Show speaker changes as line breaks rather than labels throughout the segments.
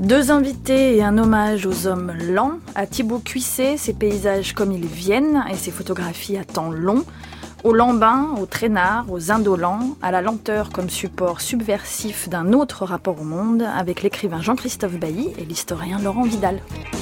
Deux invités et un hommage aux hommes lents, à Thibaut Cuisset, ses paysages comme ils viennent et ses photographies à temps long, aux lambins, aux traînards, aux indolents, à la lenteur comme support subversif d'un autre rapport au monde, avec l'écrivain Jean-Christophe Bailly et l'historien Laurent Vidal.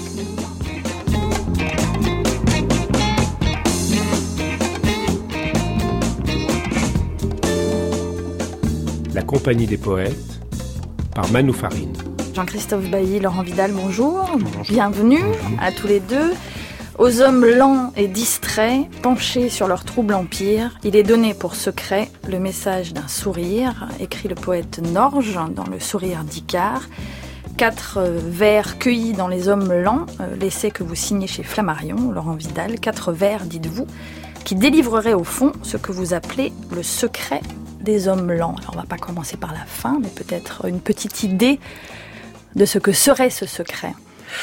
La compagnie des poètes, par Manu Farine.
Jean-Christophe Bailly, Laurent Vidal, bonjour.
Bonjour.
Bienvenue à tous les deux. Aux hommes lents et distraits, penchés sur leur trouble empire, il est donné pour secret le message d'un sourire, écrit le poète Norge dans Le sourire d'Icare. 4 vers cueillis dans Les hommes lents, l'essai que vous signez chez Flammarion, Laurent Vidal. 4 vers, dites-vous, qui délivreraient au fond ce que vous appelez le secret des hommes lents. Alors on ne va pas commencer par la fin, mais peut-être une petite idée de ce que serait ce secret.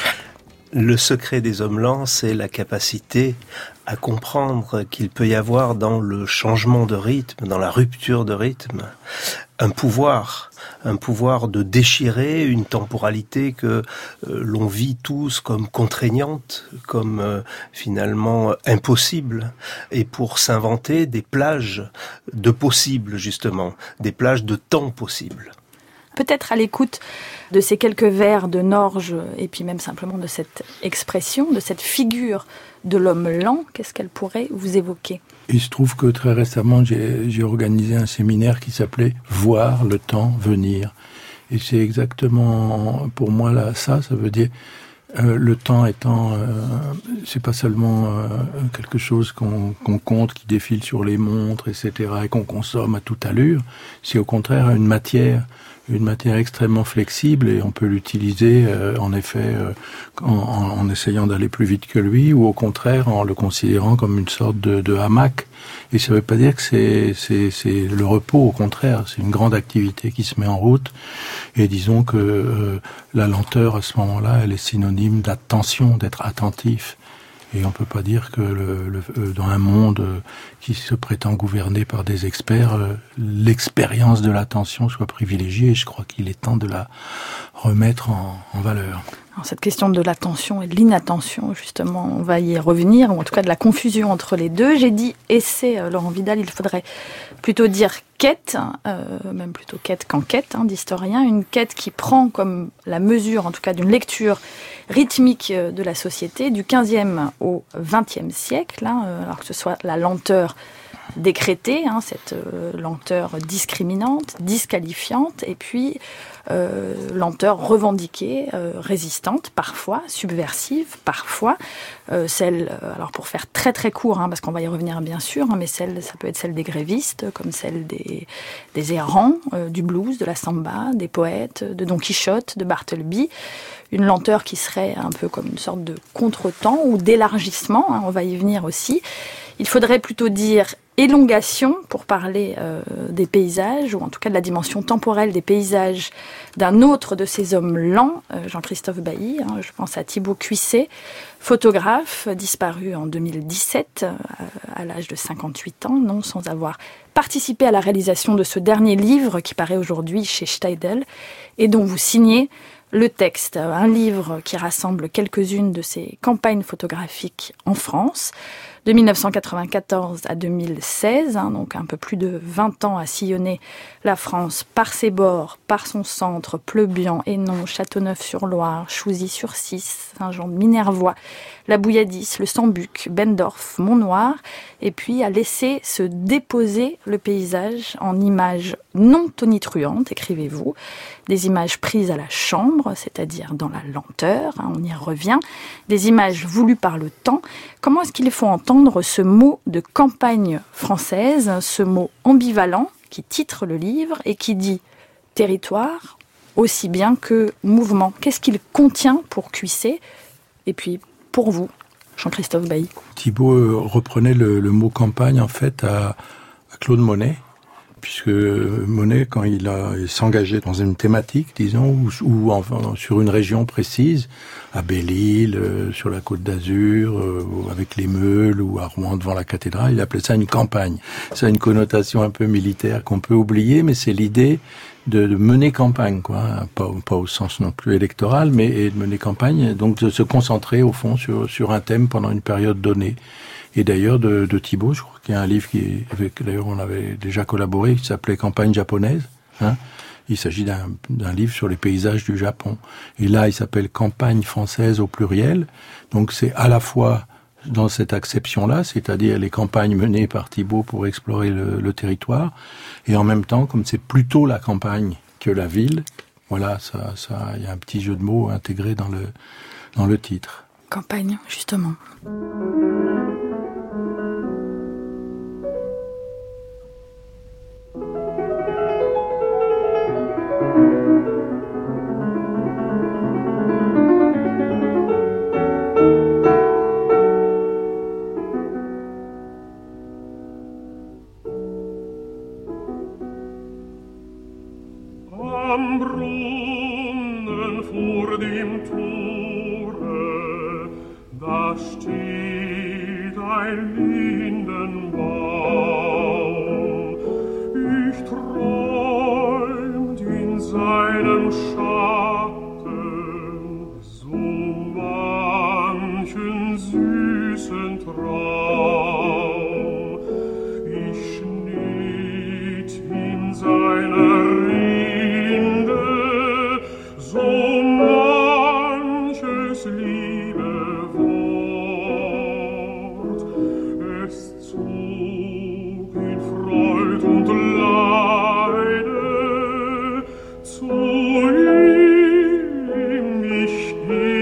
Le secret des hommes lents, c'est la capacité à comprendre qu'il peut y avoir dans le changement de rythme, dans la rupture de rythme, un pouvoir de déchirer une temporalité que l'on vit tous comme contraignante, comme finalement impossible, et pour s'inventer des plages de possibles, justement, des plages de temps possibles.
Peut-être à l'écoute de ces quelques vers de Norge, et puis même simplement de cette expression, de cette figure de l'homme lent, qu'est-ce qu'elle pourrait vous évoquer ?
Il se trouve que très récemment, j'ai organisé un séminaire qui s'appelait « Voir le temps venir ». Et c'est exactement, pour moi, là, ça veut dire le temps étant, c'est pas seulement quelque chose qu'on compte, qui défile sur les montres, etc., et qu'on consomme à toute allure. C'est au contraire une matière extrêmement flexible, et on peut l'utiliser en effet en essayant d'aller plus vite que lui, ou au contraire en le considérant comme une sorte de hamac. Et ça ne veut pas dire que c'est le repos, au contraire, c'est une grande activité qui se met en route. Et disons que la lenteur à ce moment-là, elle est synonyme d'attention, d'être attentif. Et on peut pas dire que dans un monde qui se prétend gouverné par des experts, l'expérience de l'attention soit privilégiée. Et je crois qu'il est temps de la remettre en valeur.
Alors, cette question de l'attention et de l'inattention, justement, on va y revenir, ou en tout cas de la confusion entre les deux. J'ai dit essai, Laurent Vidal, il faudrait plutôt dire quête, même plutôt quête qu'enquête, d'historien. Une quête qui prend comme la mesure, en tout cas, d'une lecture rythmique de la société du 15e au 20e siècle, alors que ce soit la lenteur décrétée, cette lenteur discriminante, disqualifiante, et puis lenteur revendiquée, résistante, parfois, subversive, parfois, celle, alors pour faire très très court, parce qu'on va y revenir bien sûr, mais ça peut être celle des grévistes, comme celle des errants, du blues, de la samba, des poètes, de Don Quichotte, de Bartleby. Une lenteur qui serait un peu comme une sorte de contretemps ou d'élargissement, on va y venir aussi. Il faudrait plutôt dire élongation pour parler des paysages, ou en tout cas de la dimension temporelle des paysages d'un autre de ces hommes lents, Jean-Christophe Bailly, je pense à Thibaut Cuisset, photographe disparu en 2017 à l'âge de 58 ans, non sans avoir participé à la réalisation de ce dernier livre qui paraît aujourd'hui chez Steidl et dont vous signez le texte, un livre qui rassemble quelques-unes de ses campagnes photographiques en France, de 1994 à 2016, donc un peu plus de 20 ans à sillonner la France par ses bords, par son centre, Pleubian, Hénon, Châteauneuf-sur-Loire, Chouzy-sur-Cisse, Saint-Jean-de-Minervois, la Bouilladis, le Sambuc, Bendorf, Montnoir, et puis à laisser se déposer le paysage en images non tonitruantes, écrivez-vous, des images prises à la chambre, c'est-à-dire dans la lenteur, on y revient, des images voulues par le temps. Comment est-ce qu'il faut entendre ce mot de campagne française, ce mot ambivalent qui titre le livre et qui dit territoire aussi bien que mouvement? Qu'est-ce qu'il contient pour Cuisset? Et puis pour vous, Jean-Christophe Bailly.
Thibaut reprenait le mot campagne en fait à Claude Monet, puisque Monet, quand il s'engageait dans une thématique, disons, ou enfin, sur une région précise, à Belle-Île, sur la Côte d'Azur, avec les Meules, ou à Rouen devant la cathédrale, il appelait ça une campagne. Ça a une connotation un peu militaire qu'on peut oublier, mais c'est l'idée de mener campagne, quoi, pas au sens non plus électoral, mais de mener campagne, donc de se concentrer au fond sur un thème pendant une période donnée. Et d'ailleurs de Thibaut, je crois qu'il y a un livre d'ailleurs on avait déjà collaboré, qui s'appelait Campagne japonaise. Hein. Il s'agit d'un livre sur les paysages du Japon. Et là, il s'appelle Campagne française au pluriel. Donc c'est à la fois dans cette acception-là, c'est-à-dire les campagnes menées par Thibaut pour explorer le territoire, et en même temps, comme c'est plutôt la campagne que la ville, voilà, il y a un petit jeu de mots intégré dans le titre.
Campagne, justement.
Am Brunnen vor dem Tore, da steht ein Lindenbaum. Ich träumt in seinem Schatten so manchen süßen Traum. Ich schnitt in seiner so manches liebe Wort, es zog in Freud und Leide zu ihm mich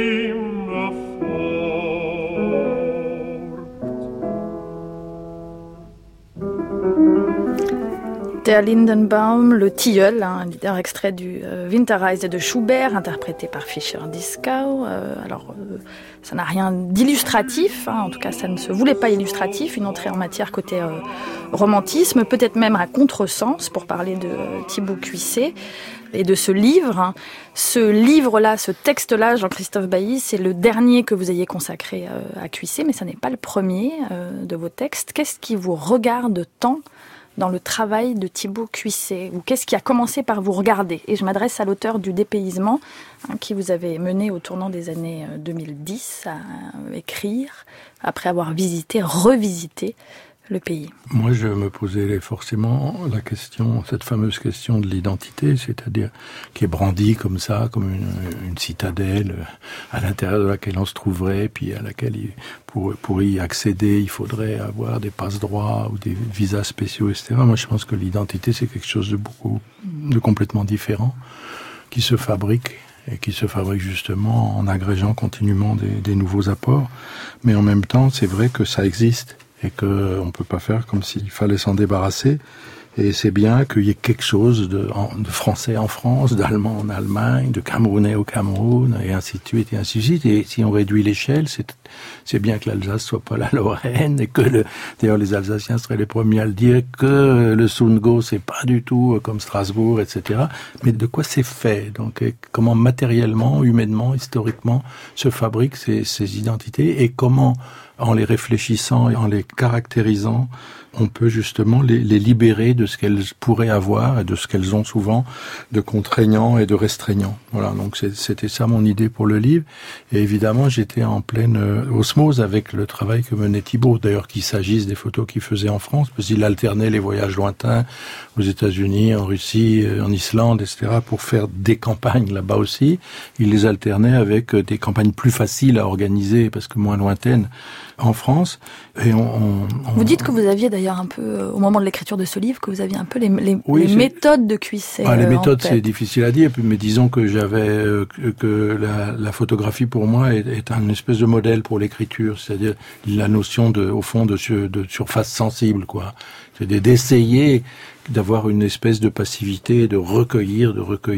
immerfort.
Der Lindenbaum, le tilleul, un extrait du Winterreise de Schubert, interprété par Fischer-Dieskau. Ça n'a rien d'illustratif, en tout cas ça ne se voulait pas illustratif, une entrée en matière côté romantisme, peut-être même à contresens, pour parler de Thibaut Cuisset et de ce livre. Ce livre-là, ce texte-là, Jean-Christophe Bailly, c'est le dernier que vous ayez consacré à Cuisset, mais ça n'est pas le premier de vos textes. Qu'est-ce qui vous regarde tant dans le travail de Thibaut Cuisset, ou qu'est-ce qui a commencé par vous regarder? Et je m'adresse à l'auteur du Dépaysement, qui vous avez mené au tournant des années 2010 à écrire, après avoir revisité le pays.
Moi, je me posais forcément la question, cette fameuse question de l'identité, c'est-à-dire qui est brandie comme ça, comme une citadelle à l'intérieur de laquelle on se trouverait, puis à laquelle pour y accéder, il faudrait avoir des passe-droits ou des visas spéciaux, etc. Moi, je pense que l'identité, c'est quelque chose de complètement différent, qui se fabrique, et qui se fabrique justement en agrégeant continuellement des nouveaux apports. Mais en même temps, c'est vrai que ça existe, et qu'on ne peut pas faire comme s'il fallait s'en débarrasser. Et c'est bien qu'il y ait quelque chose de français en France, d'allemand en Allemagne, de camerounais au Cameroun, et ainsi de suite, et ainsi de suite. Et si on réduit l'échelle, c'est bien que l'Alsace soit pas la Lorraine, et que d'ailleurs les Alsaciens seraient les premiers à le dire, que le Sundgau c'est pas du tout comme Strasbourg, etc. Mais de quoi c'est fait? Donc, comment matériellement, humainement, historiquement se fabriquent ces identités, et comment, en les réfléchissant et en les caractérisant, on peut justement les libérer de ce qu'elles pourraient avoir et de ce qu'elles ont souvent de contraignant et de restreignant. Voilà, donc c'était ça mon idée pour le livre. Et évidemment, j'étais en pleine osmose avec le travail que menait Thibaut. D'ailleurs, qu'il s'agisse des photos qu'il faisait en France, parce qu'il alternait les voyages lointains aux États-Unis, en Russie, en Islande, etc., pour faire des campagnes là-bas aussi. Il les alternait avec des campagnes plus faciles à organiser, parce que moins lointaines, en France. Et
vous dites que vous aviez d'ailleurs un peu, au moment de l'écriture de ce livre, que vous aviez un peu les méthodes de Cuisset.
Les méthodes, c'est difficile à dire, mais disons que j'avais que la photographie pour moi est un espèce de modèle pour l'écriture, c'est-à-dire la notion au fond de surface sensible, quoi. C'est d'essayer d'avoir une espèce de passivité et de recueillir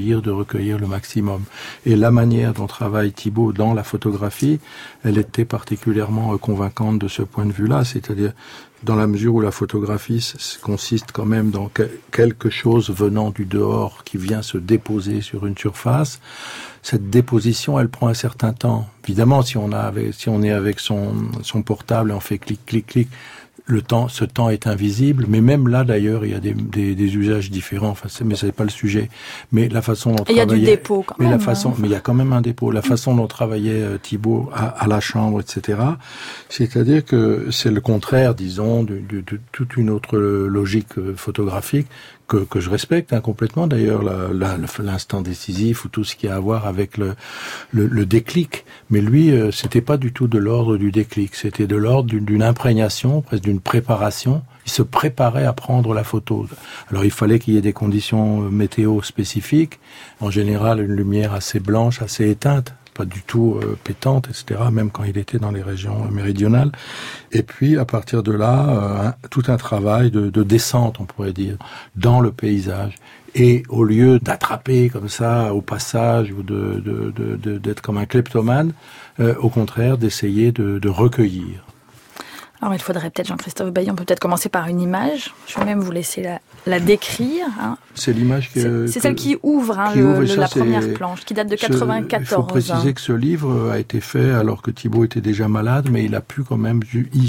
le maximum. Et la manière dont travaille Thibaut dans la photographie, elle était particulièrement convaincante de ce point de vue-là, c'est-à-dire dans la mesure où la photographie consiste quand même dans quelque chose venant du dehors qui vient se déposer sur une surface. Cette déposition, elle prend un certain temps. Évidemment, si on est avec son portable et on fait clic, clic, clic, ce temps est invisible, mais même là d'ailleurs il y a des usages différents. Enfin, mais c'est pas le sujet. Mais la façon dont
il y a du dépôt quand même.
Mais il y a quand même un dépôt. La façon dont travaillait Thibaut à la chambre, etc. C'est-à-dire que c'est le contraire, disons, de toute une autre logique photographique que je respecte complètement. D'ailleurs, l'instant décisif ou tout ce qui a à voir avec le déclic. Mais lui, c'était pas du tout de l'ordre du déclic. C'était de l'ordre d'une imprégnation, presque d'une préparation. Il se préparait à prendre la photo. Alors, il fallait qu'il y ait des conditions météo spécifiques. En général, une lumière assez blanche, assez éteinte, pas du tout pétante, etc., même quand il était dans les régions méridionales. Et puis, à partir de là, tout un travail de descente, on pourrait dire, dans le paysage. Et au lieu d'attraper comme ça au passage ou d'être comme un kleptomane, au contraire, d'essayer de recueillir.
Alors, il faudrait peut-être, Jean-Christophe Bailly, on peut peut-être commencer par une image. Je vais même vous laisser la décrire.
C'est l'image
c'est celle qui ouvre, la première planche, qui date de 94.
Il faut préciser que ce livre a été fait alors que Thibaut était déjà malade, mais il a pu quand même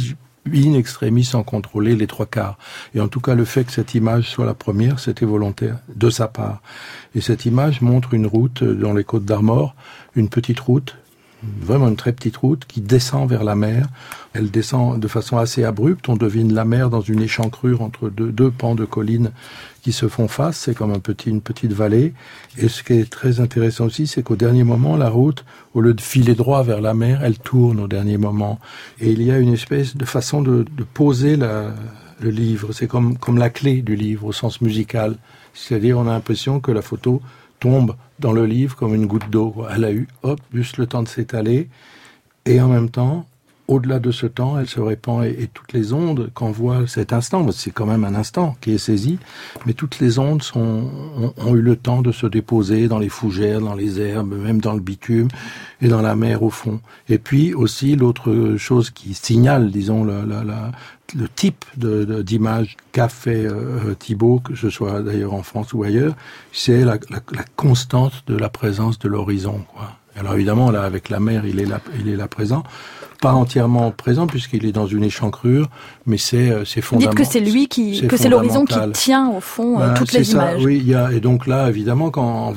in extremis sans contrôler les 3/4. Et en tout cas, le fait que cette image soit la première, c'était volontaire de sa part. Et cette image montre une route dans les Côtes d'Armor, une petite route, vraiment une très petite route qui descend vers la mer. Elle descend de façon assez abrupte. On devine la mer dans une échancrure entre deux pans de collines qui se font face. C'est comme une petite vallée. Et ce qui est très intéressant aussi, c'est qu'au dernier moment, la route, au lieu de filer droit vers la mer, elle tourne au dernier moment. Et il y a une espèce de façon de poser le livre. C'est comme la clé du livre au sens musical. C'est-à-dire, on a l'impression que la photo tombe dans le livre comme une goutte d'eau. Elle a eu, juste le temps de s'étaler. Et en même temps, au-delà de ce temps, elle se répand et toutes les ondes qu'envoie cet instant, c'est quand même un instant qui est saisi, mais toutes les ondes ont eu le temps de se déposer dans les fougères, dans les herbes, même dans le bitume et dans la mer au fond. Et puis aussi, l'autre chose qui signale, disons, le type d'image qu'a fait Thibaut, que ce soit d'ailleurs en France ou ailleurs, c'est la constante de la présence de l'horizon, quoi. Alors évidemment, là, avec la mer, il est là présent. Pas entièrement présent, puisqu'il est dans une échancrure, mais c'est fondamental.
Dites que c'est lui que c'est l'horizon qui tient, au fond, toutes les images.
Oui, et donc là, évidemment,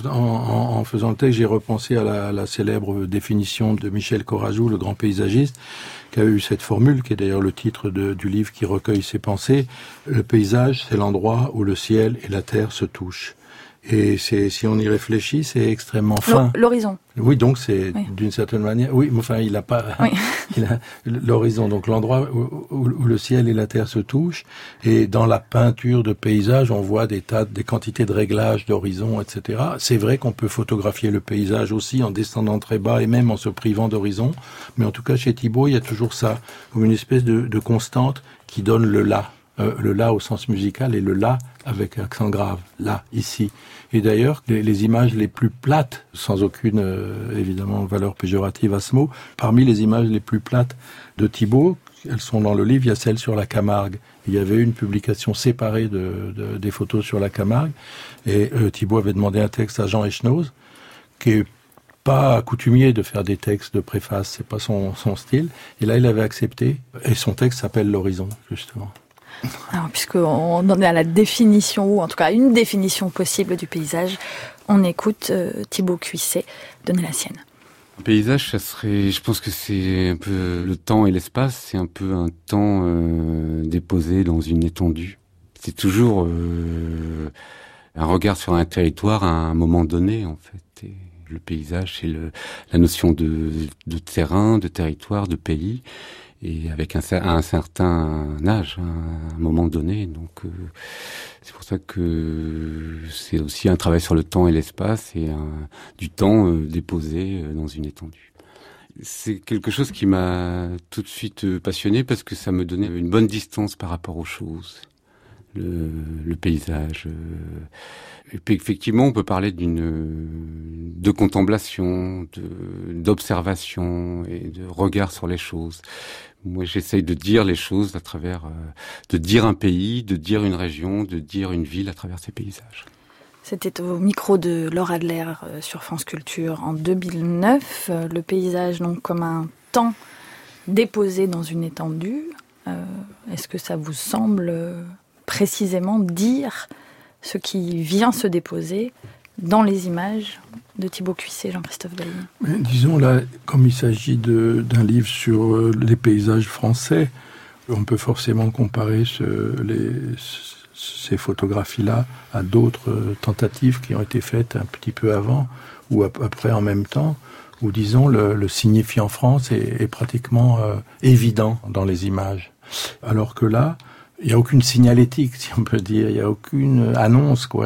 en faisant le texte, j'ai repensé à la célèbre définition de Michel Corazou, le grand paysagiste, qui a eu cette formule, qui est d'ailleurs le titre du livre qui recueille ses pensées. Le paysage, c'est l'endroit où le ciel et la terre se touchent. Et si on y réfléchit, c'est extrêmement fin.
L'horizon.
Oui, donc c'est d'une certaine manière. Oui, mais enfin, il a l'horizon, donc l'endroit où le ciel et la terre se touchent. Et dans la peinture de paysage, on voit des quantités de réglages d'horizon, etc. C'est vrai qu'on peut photographier le paysage aussi en descendant très bas et même en se privant d'horizon. Mais en tout cas, chez Thibaut, il y a toujours ça, comme une espèce de constante qui donne le là. Le là au sens musical et le là avec accent grave, là, ici. Et d'ailleurs, les images les plus plates, sans aucune, évidemment, valeur péjorative à ce mot, parmi les images les plus plates de Thibaut, elles sont dans le livre, il y a celle sur la Camargue. Il y avait une publication séparée des photos sur la Camargue, et Thibaut avait demandé un texte à Jean Echenoz, qui est pas coutumier de faire des textes de préface, c'est pas son style, et là il avait accepté, et son texte s'appelle L'Horizon, justement.
Alors, puisqu'on en est à la définition, ou en tout cas une définition possible du paysage, on écoute Thibaut Cuisset donner la sienne.
Un paysage, ça serait, je pense que c'est un peu le temps et l'espace, c'est un peu un temps déposé dans une étendue. C'est toujours un regard sur un territoire à un moment donné, en fait. Et le paysage, c'est la notion de terrain, de territoire, de pays. Et avec un certain âge, à un moment donné. Donc, c'est pour ça que c'est aussi un travail sur le temps et l'espace et du temps déposé dans une étendue. C'est quelque chose qui m'a tout de suite passionné parce que ça me donnait une bonne distance par rapport aux choses. le paysage. Et puis effectivement, on peut parler de contemplation, d'observation et de regard sur les choses. Moi, j'essaye de dire les choses à travers, de dire un pays, de dire une région, de dire une ville à travers ces paysages.
C'était au micro de Laure Adler sur France Culture en 2009. Le paysage, donc, comme un temps déposé dans une étendue. Est-ce que ça vous semble précisément dire ce qui vient se déposer dans les images de Thibaut Cuisset, Jean-Christophe Dailly?
Mais disons là, comme il s'agit d'un livre sur les paysages français, on peut forcément comparer ces photographies-là à d'autres tentatives qui ont été faites un petit peu avant ou à peu près en même temps, où disons le signifiant France est pratiquement évident dans les images. Alors que là, il n'y a aucune signalétique, si on peut dire. Il n'y a aucune annonce, quoi.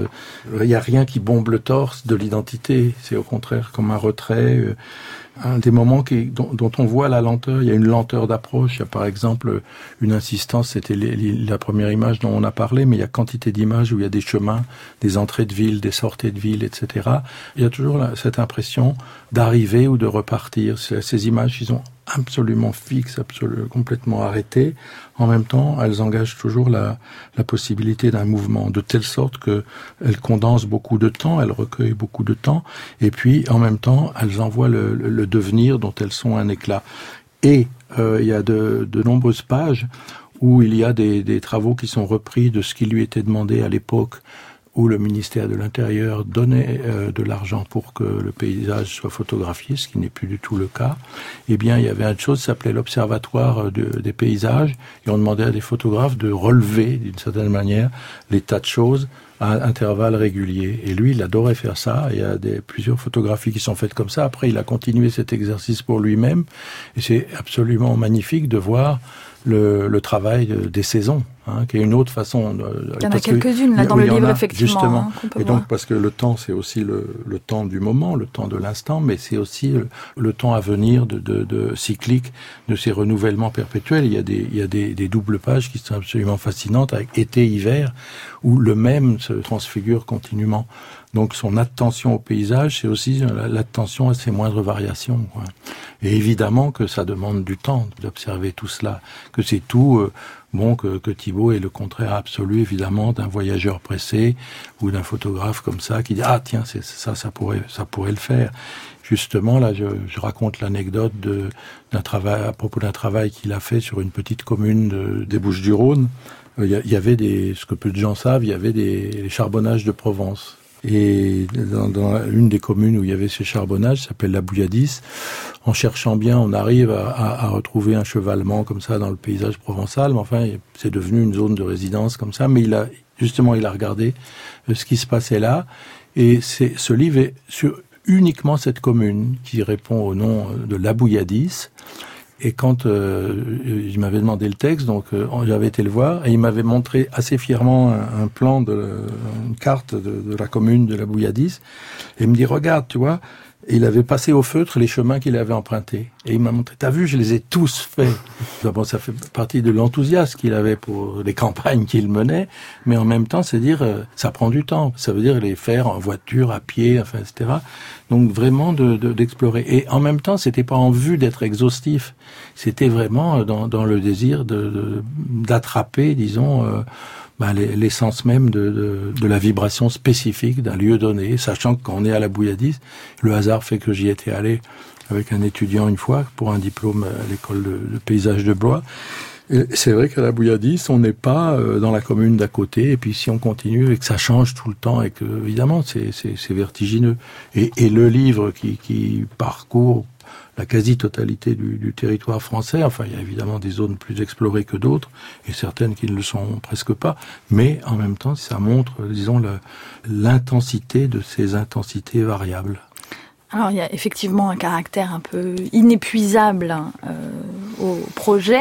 Il n'y a rien qui bombe le torse de l'identité. C'est au contraire comme un retrait. Un des moments dont on voit la lenteur. Il y a une lenteur d'approche. Il y a par exemple une insistance. C'était la première image dont on a parlé, mais il y a quantité d'images où il y a des chemins, des entrées de ville, des sorties de ville, etc. Il y a toujours cette impression d'arriver ou de repartir. Ces images, ils ont absolument fixes, complètement arrêtées. En même temps, elles engagent toujours la possibilité d'un mouvement, de telle sorte que elles condensent beaucoup de temps, elles recueillent beaucoup de temps, et puis en même temps, elles envoient le devenir dont elles sont un éclat. Et il y a de nombreuses pages où il y a des travaux qui sont repris de ce qui lui était demandé à l'époque, où le ministère de l'Intérieur donnait de l'argent pour que le paysage soit photographié, ce qui n'est plus du tout le cas. Eh bien, il y avait une chose qui s'appelait l'Observatoire des paysages, et on demandait à des photographes de relever, d'une certaine manière, les tas de choses à intervalles réguliers. Et lui, il adorait faire ça. Il y a plusieurs photographies qui sont faites comme ça. Après, il a continué cet exercice pour lui-même, et c'est absolument magnifique de voir le travail des saisons, qui est une autre façon.
Il y en a quelques-unes là dans le livre, effectivement.
Justement.
Qu'on peut
et
voir.
donc, parce que le temps, c'est aussi le temps du moment, le temps de l'instant, mais c'est aussi le temps à venir de cyclique, de ces renouvellements perpétuels. Il y a des doubles pages qui sont absolument fascinantes, avec été-hiver, où le même se transfigure continuellement. Donc son attention au paysage, c'est aussi l'attention à ses moindres variations, quoi. Et évidemment que ça demande du temps d'observer tout cela, que c'est tout, que Thibaut est le contraire absolu, évidemment, d'un voyageur pressé ou d'un photographe comme ça qui dit « Ah tiens, c'est ça pourrait le faire ». Justement, là, je raconte l'anecdote à propos d'un travail qu'il a fait sur une petite commune des Bouches-du-Rhône. Il y avait ce que peu de gens savent, il y avait les charbonnages de Provence. Et dans une des communes où il y avait ces charbonnages, ça s'appelle la Bouilladis, en cherchant bien, on arrive à retrouver un chevalement comme ça dans le paysage provençal, mais enfin, c'est devenu une zone de résidence comme ça, mais il a regardé ce qui se passait là, et ce livre est sur uniquement cette commune qui répond au nom de la Bouilladis. Et quand il m'avait demandé le texte, donc j'avais été le voir, et il m'avait montré assez fièrement un plan une carte de la commune de la Bouilladis, et il me dit « Regarde, tu vois », et il avait passé au feutre les chemins qu'il avait empruntés. Et il m'a montré « T'as vu, je les ai tous faits ». Bon, ça fait partie de l'enthousiasme qu'il avait pour les campagnes qu'il menait, mais en même temps, c'est dire, ça prend du temps. Ça veut dire les faire en voiture, à pied, enfin, etc. Donc vraiment d'explorer. Et en même temps, c'était pas en vue d'être exhaustif. C'était vraiment dans le désir d'attraper, disons, l'essence même de la vibration spécifique d'un lieu donné, sachant que quand on est à la Bouilladis, le hasard fait que j'y étais allé avec un étudiant une fois pour un diplôme à l'école de paysage de Blois. Et c'est vrai qu'à la Bouilladis, on n'est pas dans la commune d'à côté, et puis si on continue et que ça change tout le temps, et que évidemment c'est vertigineux. Et le livre qui parcourt la quasi-totalité du territoire français, enfin il y a évidemment des zones plus explorées que d'autres, et certaines qui ne le sont presque pas, mais en même temps ça montre, disons, l'intensité de ces intensités variables.
Alors il y a effectivement un caractère un peu inépuisable au projet,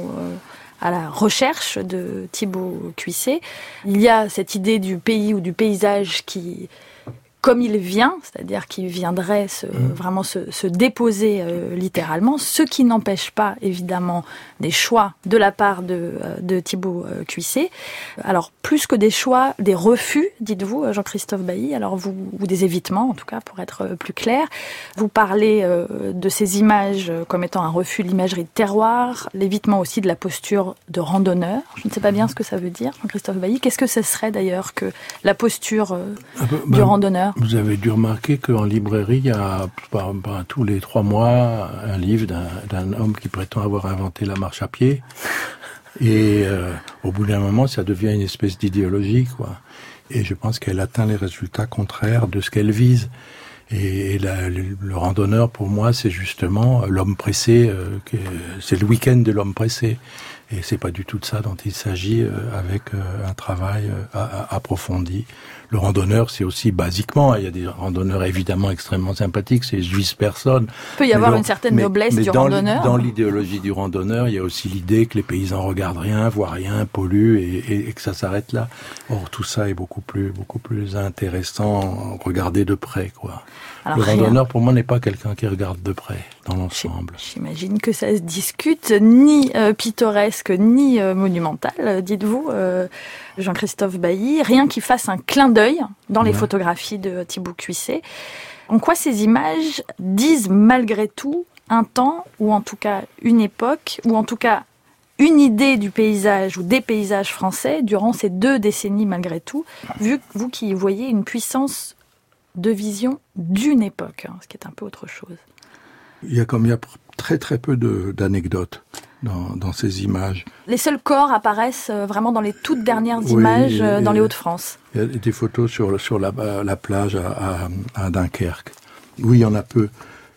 à la recherche de Thibaut Cuisset. Il y a cette idée du pays ou du paysage qui comme il vient, c'est-à-dire qu'il viendrait vraiment se déposer littéralement, ce qui n'empêche pas évidemment des choix de la part de Thibaut Cuisset. Alors plus que des choix, des refus, dites-vous, Jean-Christophe Bailly, alors ou des évitements en tout cas pour être plus clair. Vous parlez de ces images comme étant un refus de l'imagerie de terroir, l'évitement aussi de la posture de randonneur. Je ne sais pas bien ce que ça veut dire, Jean-Christophe Bailly. Qu'est-ce que ce serait d'ailleurs que la posture du randonneur?
Vous avez dû remarquer qu'en librairie, il y a tous les 3 mois un livre d'un homme qui prétend avoir inventé la marche à pied. Et au bout d'un moment, ça devient une espèce d'idéologie, quoi. Et je pense qu'elle atteint les résultats contraires de ce qu'elle vise. Et le randonneur, pour moi, c'est justement l'homme pressé. C'est le week-end de l'homme pressé. Et c'est pas du tout de ça dont il s'agit avec un travail approfondi. Le randonneur, c'est aussi basiquement, il y a des randonneurs évidemment extrêmement sympathiques, c'est vice personne.
Il peut y avoir une certaine noblesse du randonneur.
Dans l'idéologie du randonneur, il y a aussi l'idée que les paysans regardent rien, voient rien, polluent et que ça s'arrête là. Or, tout ça est beaucoup plus intéressant, regardé de près, quoi. Alors, le randonneur, pour moi, n'est pas quelqu'un qui regarde de près, dans l'ensemble.
J'imagine que ça se discute, ni pittoresque, ni monumental, dites-vous, Jean-Christophe Bailly. Rien qui fasse un clin d'œil dans les photographies de Thibaut Cuisset. En quoi ces images disent malgré tout un temps, ou en tout cas une époque, ou en tout cas une idée du paysage ou des paysages français durant ces 2 décennies malgré tout, vu que vous qui voyez une puissance de vision d'une époque, ce qui est un peu autre chose.
Il y a très très peu d'anecdotes dans ces images.
Les seuls corps apparaissent vraiment dans les toutes dernières images dans les Hauts-de-France.
Il y a des photos sur la plage à Dunkerque. Oui, il y en a peu.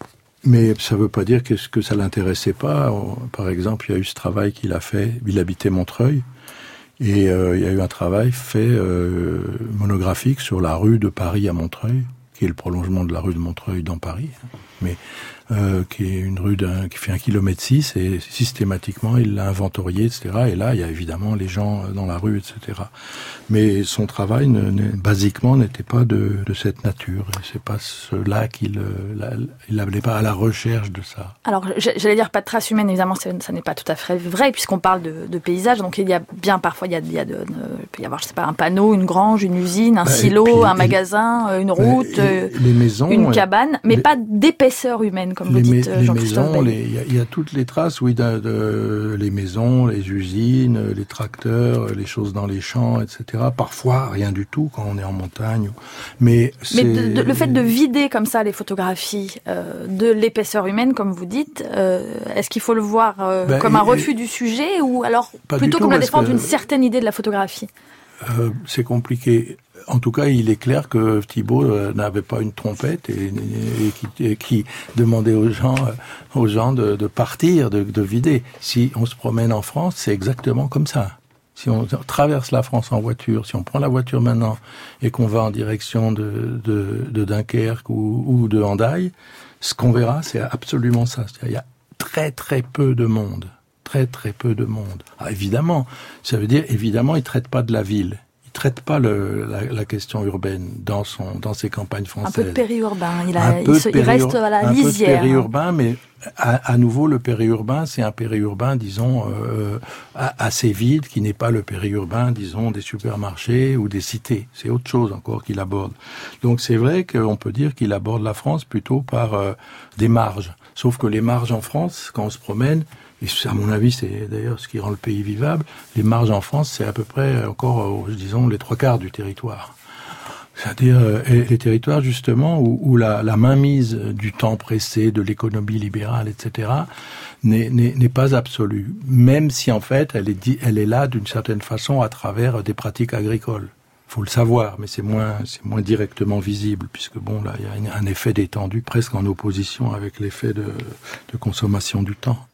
Mais ça ne veut pas dire que ça l'intéressait pas. Par exemple, il y a eu ce travail qu'il a fait. Il habitait Montreuil. Et il y a eu un travail fait monographique sur la rue de Paris à Montreuil, qui est le prolongement de la rue de Montreuil dans Paris, mais qui est une rue qui fait 1,6 km, et systématiquement il l'a inventorié, etc. Et là, il y a évidemment les gens dans la rue, etc. Mais son travail, basiquement, n'était pas de cette nature. Et c'est pas cela il n'allait pas à la recherche de ça.
Alors, j'allais dire pas de trace humaine, évidemment, ça n'est pas tout à fait vrai, puisqu'on parle de paysage. Donc, il y a bien parfois, il peut y avoir, je sais pas, un panneau, une grange, une usine, un silo, un magasin, une route,
les maisons,
une cabane, mais pas d'épaisseur humaine, comme vous dites, Jean-Christophe Bailly.
Il y a toutes les traces, oui, les maisons, les usines, les tracteurs, les choses dans les champs, etc. Parfois, rien du tout quand on est en montagne. Mais
le fait de vider comme ça les photographies de l'épaisseur humaine, comme vous dites, est-ce qu'il faut le voir comme un refus du sujet ou alors plutôt comme la défense d'une certaine idée de la photographie?
C'est compliqué. En tout cas, il est clair que Thibaut n'avait pas une trompette et qui demandait aux gens de partir, de vider. Si on se promène en France, c'est exactement comme ça. Si on traverse la France en voiture, si on prend la voiture maintenant et qu'on va en direction de Dunkerque ou de Hendaye, ce qu'on verra, c'est absolument ça. C'est-à-dire, il y a très très peu de monde. Très très peu de monde. Ah, évidemment, ça veut dire, évidemment, il ne traite pas de la ville. Il ne traite pas la question urbaine dans ses campagnes françaises.
Un peu de périurbain. Il reste à la lisière.
Un peu de périurbain, mais à nouveau, le périurbain, c'est un périurbain, disons, assez vide, qui n'est pas le périurbain, disons, des supermarchés ou des cités. C'est autre chose encore qu'il aborde. Donc c'est vrai qu'on peut dire qu'il aborde la France plutôt par des marges. Sauf que les marges en France, quand on se promène, et à mon avis, c'est d'ailleurs ce qui rend le pays vivable, les marges en France, c'est à peu près encore, disons, les 3/4 du territoire. C'est-à-dire les territoires, justement, où la mainmise du temps pressé, de l'économie libérale, etc., n'est pas absolue. Même si, en fait, elle est là, d'une certaine façon, à travers des pratiques agricoles. Faut le savoir, mais c'est moins directement visible, puisque bon, là, il y a un effet d'étendue presque en opposition avec l'effet de consommation du temps.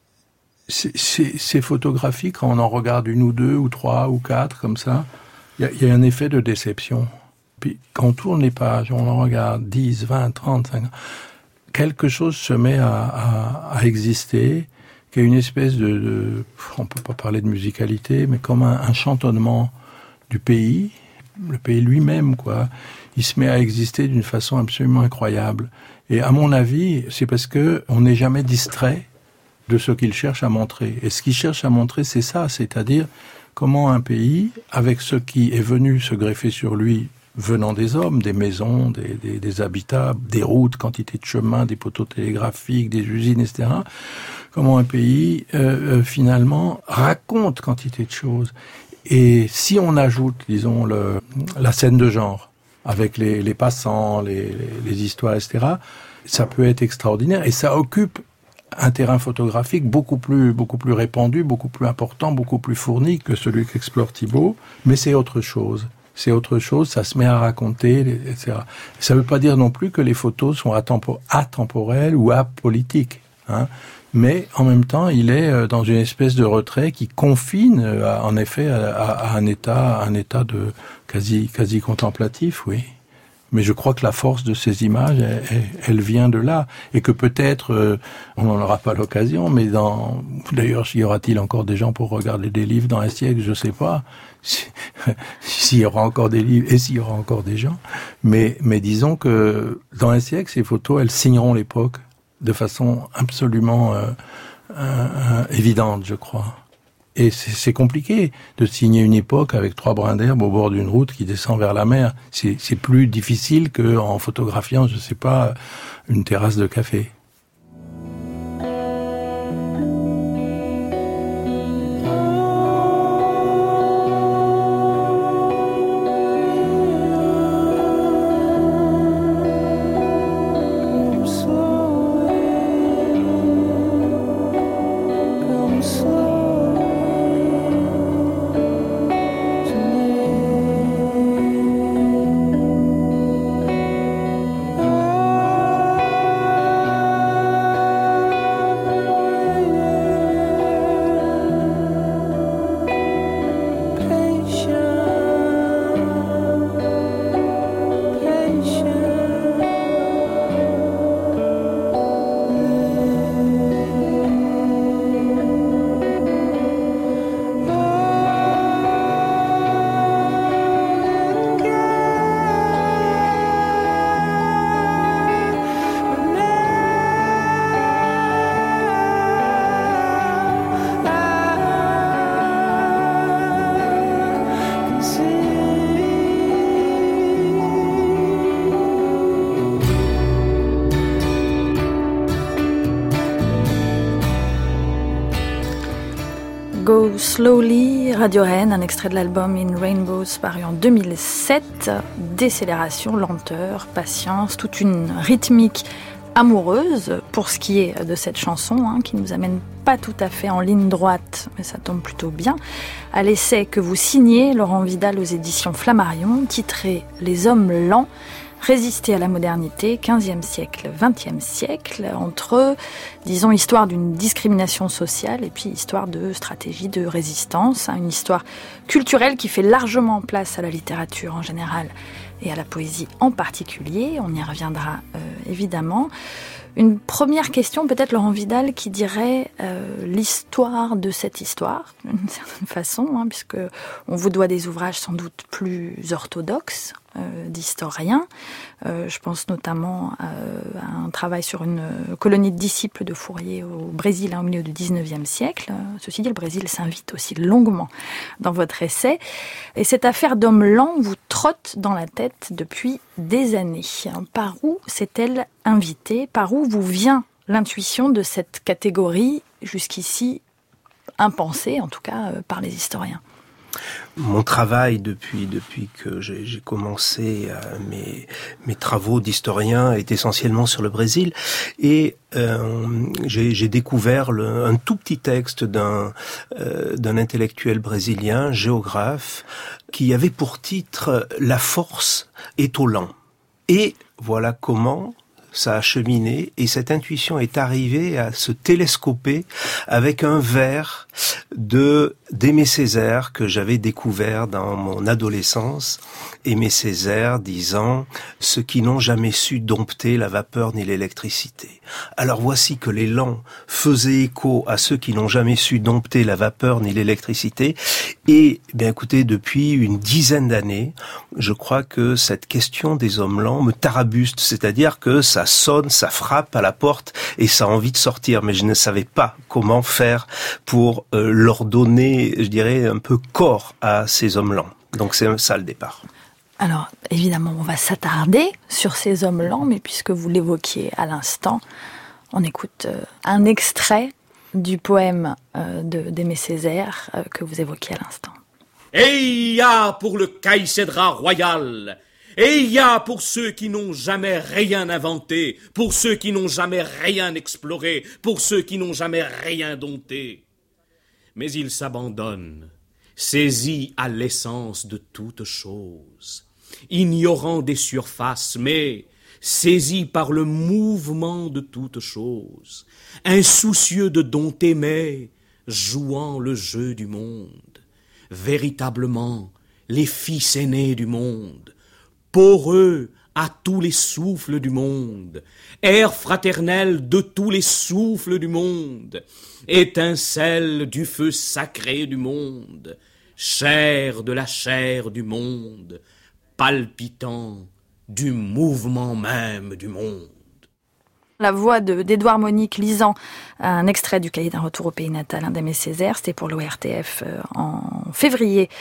Ces photographies, quand on en regarde 1 ou 2 ou 3 ou 4 comme ça, il y a un effet de déception. Puis quand on tourne les pages, on en regarde 10, 20, 30, 50, quelque chose se met à exister, qui est une espèce on peut pas parler de musicalité, mais comme un chantonnement du pays, le pays lui-même, quoi. il se met à exister d'une façon absolument incroyable. Et à mon avis, c'est parce que on n'est jamais distrait de ce qu'il cherche à montrer. Et ce qu'il cherche à montrer, c'est ça, c'est-à-dire comment un pays, avec ce qui est venu se greffer sur lui, venant des hommes, des maisons, des habitats, des routes, quantité de chemins, des poteaux télégraphiques, des usines, etc., comment un pays, finalement, raconte quantité de choses. Et si on ajoute, disons, la scène de genre, avec les passants, les histoires, etc., ça peut être extraordinaire. Et ça occupe un terrain photographique beaucoup plus répandu, beaucoup plus important, beaucoup plus fourni que celui qu'explore Thibaut. Mais c'est autre chose. C'est autre chose, ça se met à raconter, etc. Ça ne veut pas dire non plus que les photos sont atemporelles ou apolitiques, hein. Mais en même temps, il est dans une espèce de retrait qui confine, en effet, à un état de quasi contemplatif, oui. Mais je crois que la force de ces images, elle vient de là. Et que peut-être, on n'en aura pas l'occasion, mais d'ailleurs, y aura-t-il encore des gens pour regarder des livres dans un siècle? Je sais pas. S'il y aura encore des livres et s'il y aura encore des gens. Mais disons que dans un siècle, ces photos, elles signeront l'époque de façon absolument évidente, je crois. Et c'est compliqué de signer une époque avec 3 brins d'herbe au bord d'une route qui descend vers la mer. C'est plus difficile qu'en photographiant, je sais pas, une terrasse de café.
Go Slowly, Radio Rennes, un extrait de l'album In Rainbows paru en 2007. Décélération, lenteur, patience, toute une rythmique amoureuse pour ce qui est de cette chanson, qui nous amène pas tout à fait en ligne droite, mais ça tombe plutôt bien, à l'essai que vous signez, Laurent Vidal, aux éditions Flammarion, titré Les hommes lents, résister à la modernité, 15e siècle, 20e siècle, entre, disons, histoire d'une discrimination sociale et puis histoire de stratégie de résistance, une histoire culturelle qui fait largement place à la littérature en général et à la poésie en particulier. On y reviendra évidemment. Une première question, peut-être Laurent Vidal, qui dirait l'histoire de cette histoire, d'une certaine façon, puisque on vous doit des ouvrages sans doute plus orthodoxes, d'historiens. Je pense notamment à un travail sur une colonie de disciples de Fourier au Brésil au milieu du 19e siècle. Ceci dit, le Brésil s'invite aussi longuement dans votre essai. Et cette affaire d'homme lent vous trotte dans la tête depuis des années. Par où s'est-elle invitée? Par où vous vient l'intuition de cette catégorie jusqu'ici impensée, en tout cas par les historiens?
Mon travail depuis que j'ai commencé mes travaux d'historien est essentiellement sur le Brésil, et j'ai découvert un tout petit texte d'un intellectuel brésilien, géographe, qui avait pour titre « La force est au lent ». Et voilà comment ça a cheminé, et cette intuition est arrivée à se télescoper avec un vers de d'Aimé Césaire que j'avais découvert dans mon adolescence. Aimé Césaire disant « Ceux qui n'ont jamais su dompter la vapeur ni l'électricité ». Alors voici que l'élan faisait écho à ceux qui n'ont jamais su dompter la vapeur ni l'électricité. Et bien écoutez, depuis une dizaine d'années, je crois que cette question des hommes lents me tarabuste, c'est-à-dire que ça sonne, ça frappe à la porte et ça a envie de sortir. Mais je ne savais pas comment faire pour leur donner, je dirais, un peu corps à ces hommes lents. Donc c'est ça le départ.
Alors, évidemment, on va s'attarder sur ces hommes lents, mais puisque vous l'évoquiez à l'instant, on écoute un extrait du poème d'Aimé Césaire que vous évoquiez à l'instant.
Et il y a pour le caïcédra royal, et il y a pour ceux qui n'ont jamais rien inventé, pour ceux qui n'ont jamais rien exploré, pour ceux qui n'ont jamais rien dompté. Mais ils s'abandonnent, saisis à l'essence de toute chose, ignorant des surfaces, mais saisis par le mouvement de toute chose, insoucieux de dompter, mais jouant le jeu du monde, véritablement les fils aînés du monde, poreux à tous les souffles du monde, air fraternel de tous les souffles du monde, étincelle du feu sacré du monde, chair de la chair du monde, palpitant du mouvement même du monde.
La voix d'Édouard Monique lisant un extrait du Cahier d'un retour au pays natal d'Aimé Césaire, c'était pour l'ORTF en février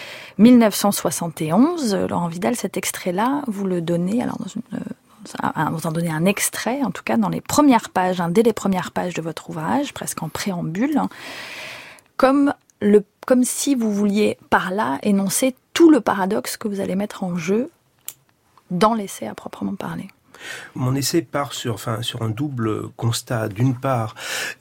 1971. Laurent Vidal, cet extrait-là, vous le donnez, alors vous en donnez un extrait, en tout cas dans les premières pages, dès les premières pages de votre ouvrage, presque en préambule, comme si vous vouliez par là énoncer tout le paradoxe que vous allez mettre en jeu dans l'essai à proprement parler.
Mon essai part sur un double constat. D'une part,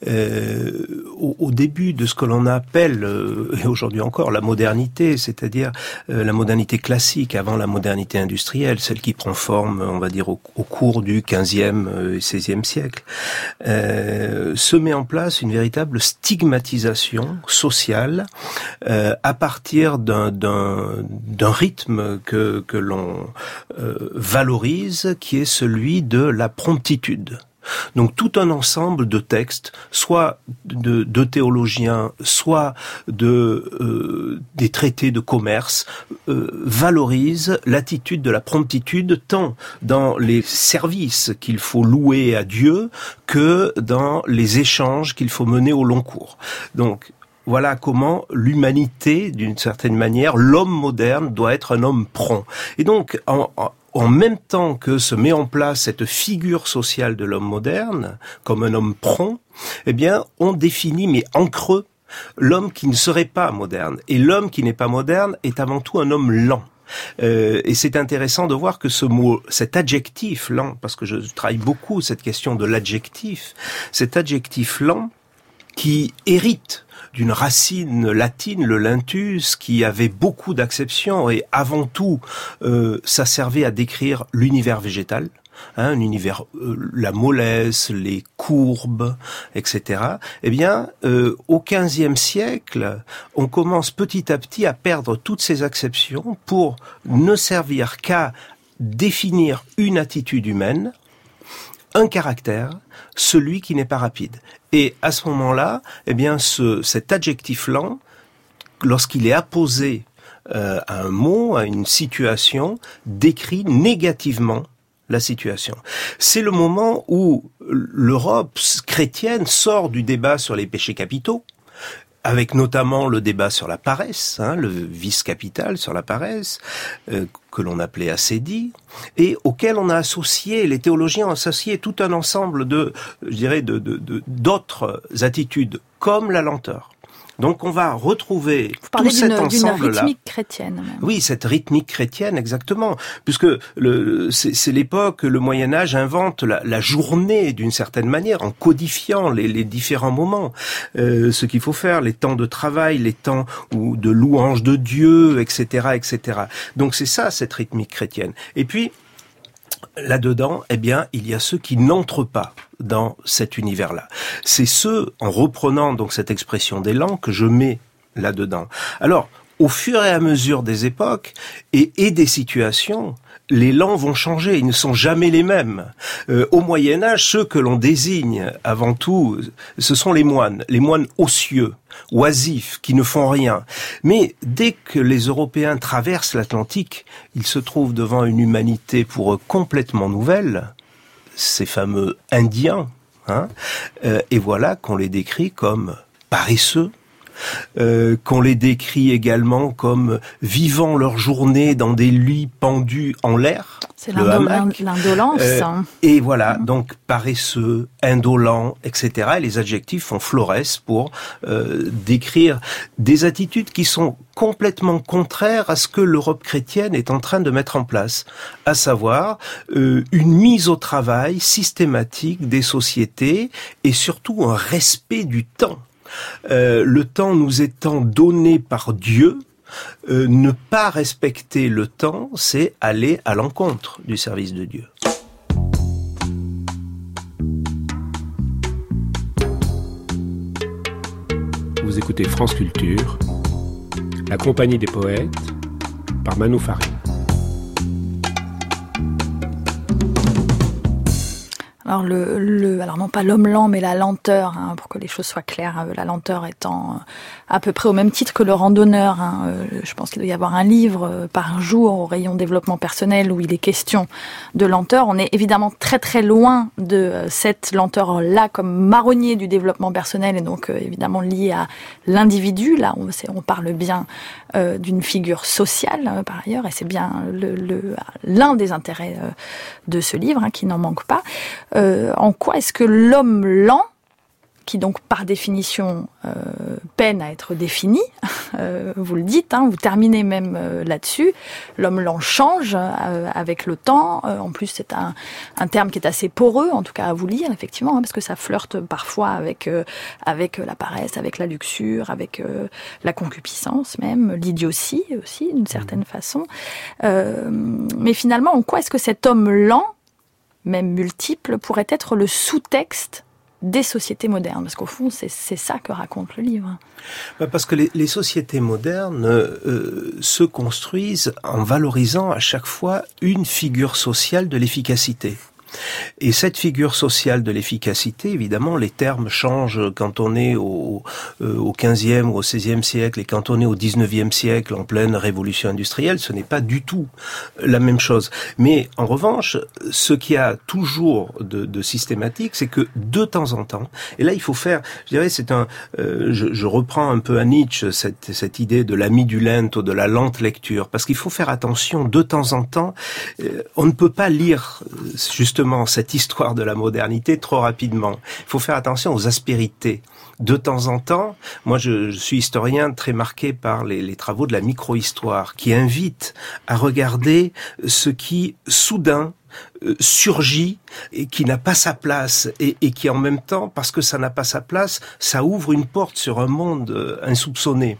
au début de ce que l'on appelle, et aujourd'hui encore, la modernité, c'est-à-dire la modernité classique avant la modernité industrielle, celle qui prend forme, on va dire, au cours du XVe et XVIe siècle, se met en place une véritable stigmatisation sociale à partir d'un rythme que l'on valorise, qui est celui de la promptitude. Donc tout un ensemble de textes, soit de théologiens, soit des traités de commerce, valorisent l'attitude de la promptitude tant dans les services qu'il faut louer à Dieu que dans les échanges qu'il faut mener au long cours. Donc voilà comment l'humanité, d'une certaine manière, l'homme moderne doit être un homme prompt. Et donc, en même temps que se met en place cette figure sociale de l'homme moderne, comme un homme prompt, eh bien, on définit, mais en creux, l'homme qui ne serait pas moderne. Et l'homme qui n'est pas moderne est avant tout un homme lent. Et c'est intéressant de voir que ce mot, cet adjectif lent, parce que je travaille beaucoup cette question de l'adjectif, cet adjectif lent qui hérite d'une racine latine, le lentus, qui avait beaucoup d'acceptions et avant tout, ça servait à décrire l'univers végétal, un univers, la mollesse, les courbes, etc. Eh bien, au XVe siècle, on commence petit à petit à perdre toutes ces acceptions pour ne servir qu'à définir une attitude humaine, un caractère, celui qui n'est pas rapide. Et à ce moment-là, eh bien, cet adjectif lent, lorsqu'il est apposé à un mot, à une situation, décrit négativement la situation. C'est le moment où l'Europe chrétienne sort du débat sur les péchés capitaux, avec notamment le débat sur la paresse, le vice capital sur la paresse, que l'on appelait assédie, et auquel on a associé, les théologiens ont associé tout un ensemble d'autres attitudes, comme la lenteur. Donc on va retrouver tout cet ensemble-là.
Vous parlez d'une rythmique chrétienne. Même.
Oui, cette rythmique chrétienne, exactement. Puisque c'est l'époque, le Moyen-Âge invente la journée d'une certaine manière, en codifiant les différents moments. Ce qu'il faut faire, les temps de travail, les temps de louange de Dieu, etc., etc. Donc c'est ça, cette rythmique chrétienne. Et puis, là-dedans, eh bien, il y a ceux qui n'entrent pas dans cet univers-là. C'est ceux, en reprenant donc cette expression d'élan, que je mets là-dedans. Alors, au fur et à mesure des époques et des situations, les lents vont changer, ils ne sont jamais les mêmes. Au Moyen-Âge, ceux que l'on désigne avant tout, ce sont les moines ossieux, oisifs, qui ne font rien. Mais dès que les Européens traversent l'Atlantique, ils se trouvent devant une humanité pour eux complètement nouvelle, ces fameux Indiens, et voilà qu'on les décrit comme paresseux, qu'on les décrit également comme vivant leur journée dans des lits pendus en l'air.
C'est l'indolence.
Et voilà, donc paresseux, indolent, etc. Et les adjectifs font florès pour décrire des attitudes qui sont complètement contraires à ce que l'Europe chrétienne est en train de mettre en place, à savoir une mise au travail systématique des sociétés et surtout un respect du temps. Le temps nous étant donné par Dieu, ne pas respecter le temps, c'est aller à l'encontre du service de Dieu.
Vous écoutez France Culture, la compagnie des poètes, par Manu Farid.
Alors alors non pas l'homme lent, mais la lenteur, pour que les choses soient claires. La lenteur étant à peu près au même titre que le randonneur. Je pense qu'il doit y avoir un livre par jour au rayon développement personnel où il est question de lenteur. On est évidemment très très loin de cette lenteur-là comme marronnier du développement personnel et donc évidemment lié à l'individu. Là, on parle bien d'une figure sociale par ailleurs, et c'est bien l'un des intérêts de ce livre qui n'en manque pas. En quoi est-ce que l'homme lent, qui donc par définition peine à être défini, vous le dites, vous terminez même là-dessus, l'homme lent change avec le temps, en plus c'est un terme qui est assez poreux, en tout cas à vous lire effectivement, parce que ça flirte parfois avec la paresse, avec la luxure, avec la concupiscence même, l'idiotie aussi d'une certaine façon. Mais finalement, en quoi est-ce que cet homme lent, même multiple, pourrait être le sous-texte des sociétés modernes? Parce qu'au fond, c'est ça que raconte le livre.
Parce que les sociétés modernes se construisent en valorisant à chaque fois une figure sociale de l'efficacité. Et cette figure sociale de l'efficacité, évidemment, les termes changent quand on est au XVe ou au XVIe siècle et quand on est au XIXe siècle en pleine révolution industrielle, ce n'est pas du tout la même chose. Mais en revanche, ce qu'il y a toujours de systématique, c'est que de temps en temps, et là il faut faire, je dirais, je reprends un peu à Nietzsche cette idée de l'ami du lento, de la lente lecture, parce qu'il faut faire attention de temps en temps. On ne peut pas lire justement cette histoire de la modernité trop rapidement. Il faut faire attention aux aspérités. De temps en temps, moi je suis historien très marqué par les travaux de la micro-histoire qui invitent à regarder ce qui soudain surgit et qui n'a pas sa place et qui en même temps, parce que ça n'a pas sa place, ça ouvre une porte sur un monde insoupçonné.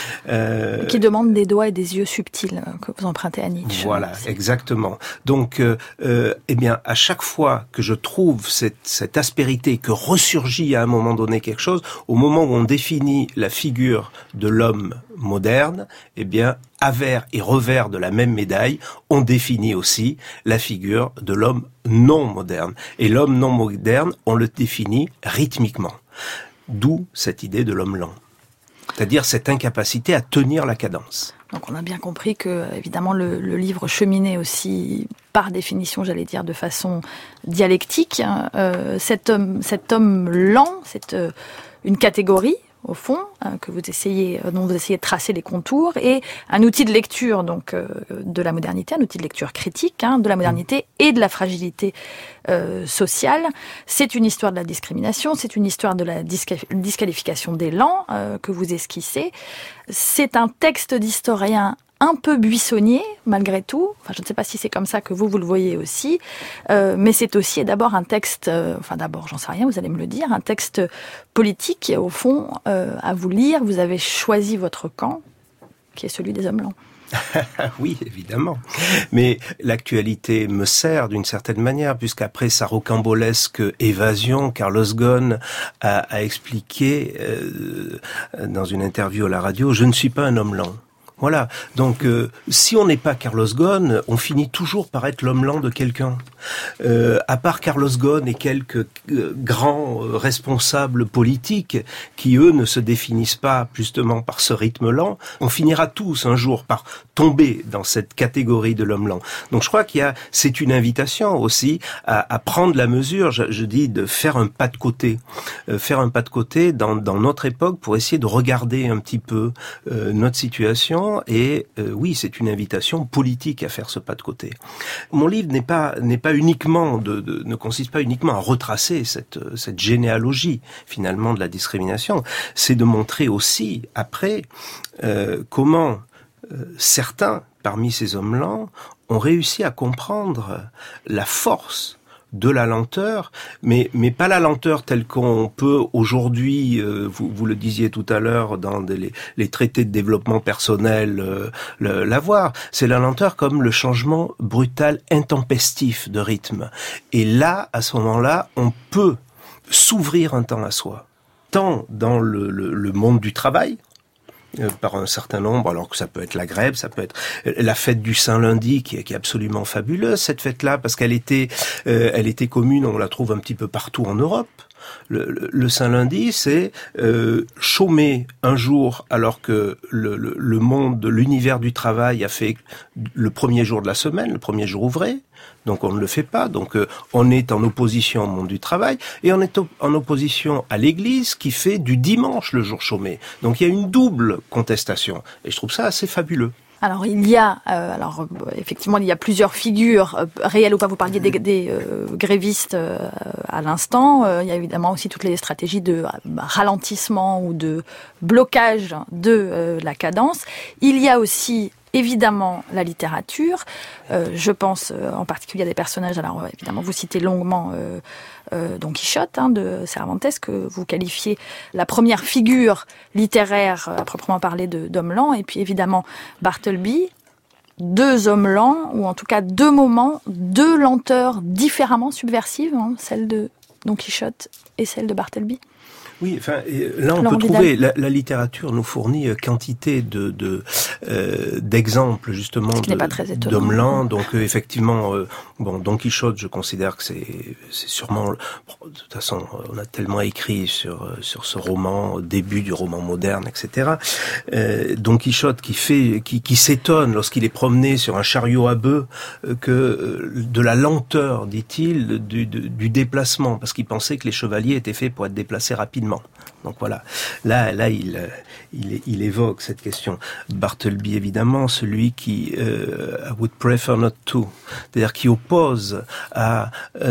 Qui demande des doigts et des yeux subtils que vous empruntez à Nietzsche.
Voilà, exactement. Donc, eh bien, à chaque fois que je trouve cette aspérité, que ressurgit à un moment donné quelque chose, au moment où on définit la figure de l'homme moderne, eh bien, avers et revers de la même médaille, on définit aussi la figure de l'homme non moderne. Et l'homme non moderne, on le définit rythmiquement. D'où cette idée de l'homme lent. C'est-à-dire cette incapacité à tenir la cadence.
Donc on a bien compris que, évidemment, le livre cheminait aussi, par définition, j'allais dire, de façon dialectique. Cet homme lent, c'est une catégorie, au fond, dont vous essayez de tracer les contours, et un outil de lecture donc de la modernité, un outil de lecture critique de la modernité et de la fragilité sociale. C'est une histoire de la discrimination, c'est une histoire de la disqualification des lents que vous esquissez. C'est un texte d'historien un peu buissonnier, malgré tout. Enfin, je ne sais pas si c'est comme ça que vous le voyez aussi. Mais c'est aussi et d'abord un texte, d'abord, j'en sais rien, vous allez me le dire, un texte politique qui, au fond, à vous lire, vous avez choisi votre camp, qui est celui des hommes lents.
Oui, évidemment. Mais l'actualité me sert d'une certaine manière, puisqu'après sa rocambolesque évasion, Carlos Ghosn a expliqué dans une interview à la radio, « Je ne suis pas un homme lent ». Voilà. Donc, si on n'est pas Carlos Ghosn, on finit toujours par être l'homme lent de quelqu'un. À part Carlos Ghosn et quelques grands responsables politiques qui, eux, ne se définissent pas justement par ce rythme lent, on finira tous un jour par tomber dans cette catégorie de l'homme lent. Donc, je crois c'est une invitation aussi à prendre la mesure, je dis, de faire un pas de côté. Faire un pas de côté dans notre époque pour essayer de regarder un petit peu notre situation. Et oui, c'est une invitation politique à faire ce pas de côté. Mon livre n'est pas uniquement ne consiste pas uniquement à retracer cette généalogie finalement de la discrimination. C'est de montrer aussi après comment certains parmi ces hommes lents ont réussi à comprendre la force de la lenteur, mais pas la lenteur telle qu'on peut aujourd'hui, vous le disiez tout à l'heure, dans les traités de développement personnel, l'avoir. C'est la lenteur comme le changement brutal, intempestif de rythme. Et là, à ce moment-là, on peut s'ouvrir un temps à soi. Tant dans le monde du travail, par un certain nombre, alors que ça peut être la grève, ça peut être la fête du Saint-Lundi qui est absolument fabuleuse, cette fête-là, parce qu'elle était commune, on la trouve un petit peu partout en Europe. Le Saint-Lundi, c'est chômer un jour alors que le monde, l'univers du travail a fait le premier jour de la semaine, le premier jour ouvré. Donc on ne le fait pas, donc on est en opposition au monde du travail et on est en opposition à l'Église qui fait du dimanche le jour chômé. Donc il y a une double contestation et je trouve ça assez fabuleux.
Alors il y a, effectivement, il y a plusieurs figures réelles ou pas. Vous parliez des grévistes à l'instant. Il y a évidemment aussi toutes les stratégies de ralentissement ou de blocage de la cadence. Il y a aussi évidemment la littérature. Je pense en particulier à des personnages. Alors évidemment, vous citez longuement Don Quichotte de Cervantes, que vous qualifiez la première figure littéraire à proprement parler d'homme lent, et puis évidemment Bartleby. Deux hommes lents, ou en tout cas deux moments, deux lenteurs différemment subversives, celle de Don Quichotte et celle de Bartleby.
Oui, enfin, là on peut trouver, la littérature nous fournit quantité d'exemples justement d'hommes lents. Donc effectivement, Don Quichotte, je considère que c'est sûrement, de toute façon, on a tellement écrit sur ce roman, au début du roman moderne, etc. Don Quichotte qui s'étonne lorsqu'il est promené sur un chariot à bœufs que de la lenteur, dit-il, du déplacement, parce qu'il pensait que les chevaliers étaient faits pour être déplacés rapidement. Donc voilà, là il évoque cette question. Bartleby, évidemment, celui qui I would prefer not to, c'est-à-dire qui oppose à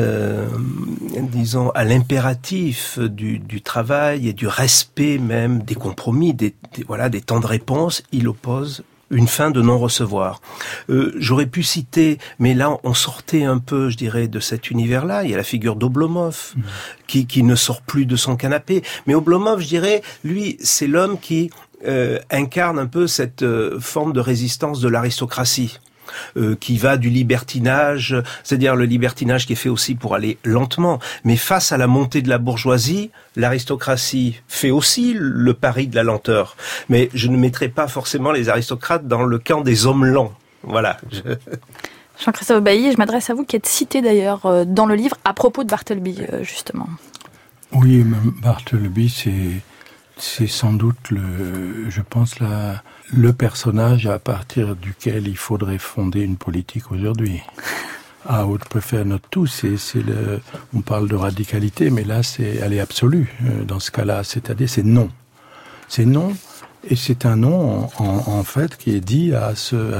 l'impératif du travail et du respect même des compromis, des temps de réponse. Il oppose une fin de non-recevoir. J'aurais pu citer, mais là on sortait un peu, je dirais, de cet univers-là. Il y a la figure d'Oblomov, qui ne sort plus de son canapé. Mais Oblomov, je dirais, lui, c'est l'homme qui incarne un peu cette forme de résistance de l'aristocratie. Qui va du libertinage, c'est-à-dire le libertinage qui est fait aussi pour aller lentement, mais face à la montée de la bourgeoisie, l'aristocratie fait aussi le pari de la lenteur. Mais je ne mettrai pas forcément les aristocrates dans le camp des hommes lents. Voilà.
Jean-Christophe Bailly, je m'adresse à vous, qui êtes cité d'ailleurs dans le livre à propos de Bartleby, justement.
Oui, Bartleby, c'est sans doute je pense le personnage à partir duquel il faudrait fonder une politique aujourd'hui. I would prefer not to, on parle de radicalité, mais là elle est absolue dans ce cas-là, c'est-à-dire c'est non. C'est non, et c'est un non en fait qui est dit à ce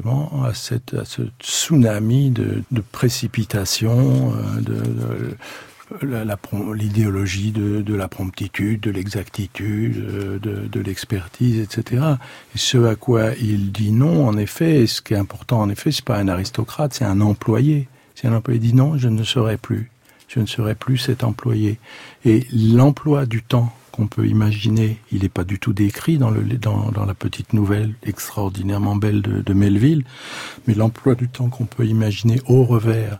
tsunami de précipitation, l'idéologie de la promptitude, de l'exactitude, de l'expertise, etc. Et ce à quoi il dit non, en effet, et ce qui est important, en effet, c'est pas un aristocrate, c'est un employé. C'est un employé qui dit non, je ne serai plus cet employé. Et l'emploi du temps qu'on peut imaginer. Il n'est pas du tout décrit dans la petite nouvelle extraordinairement belle de Melville, mais l'emploi du temps qu'on peut imaginer au revers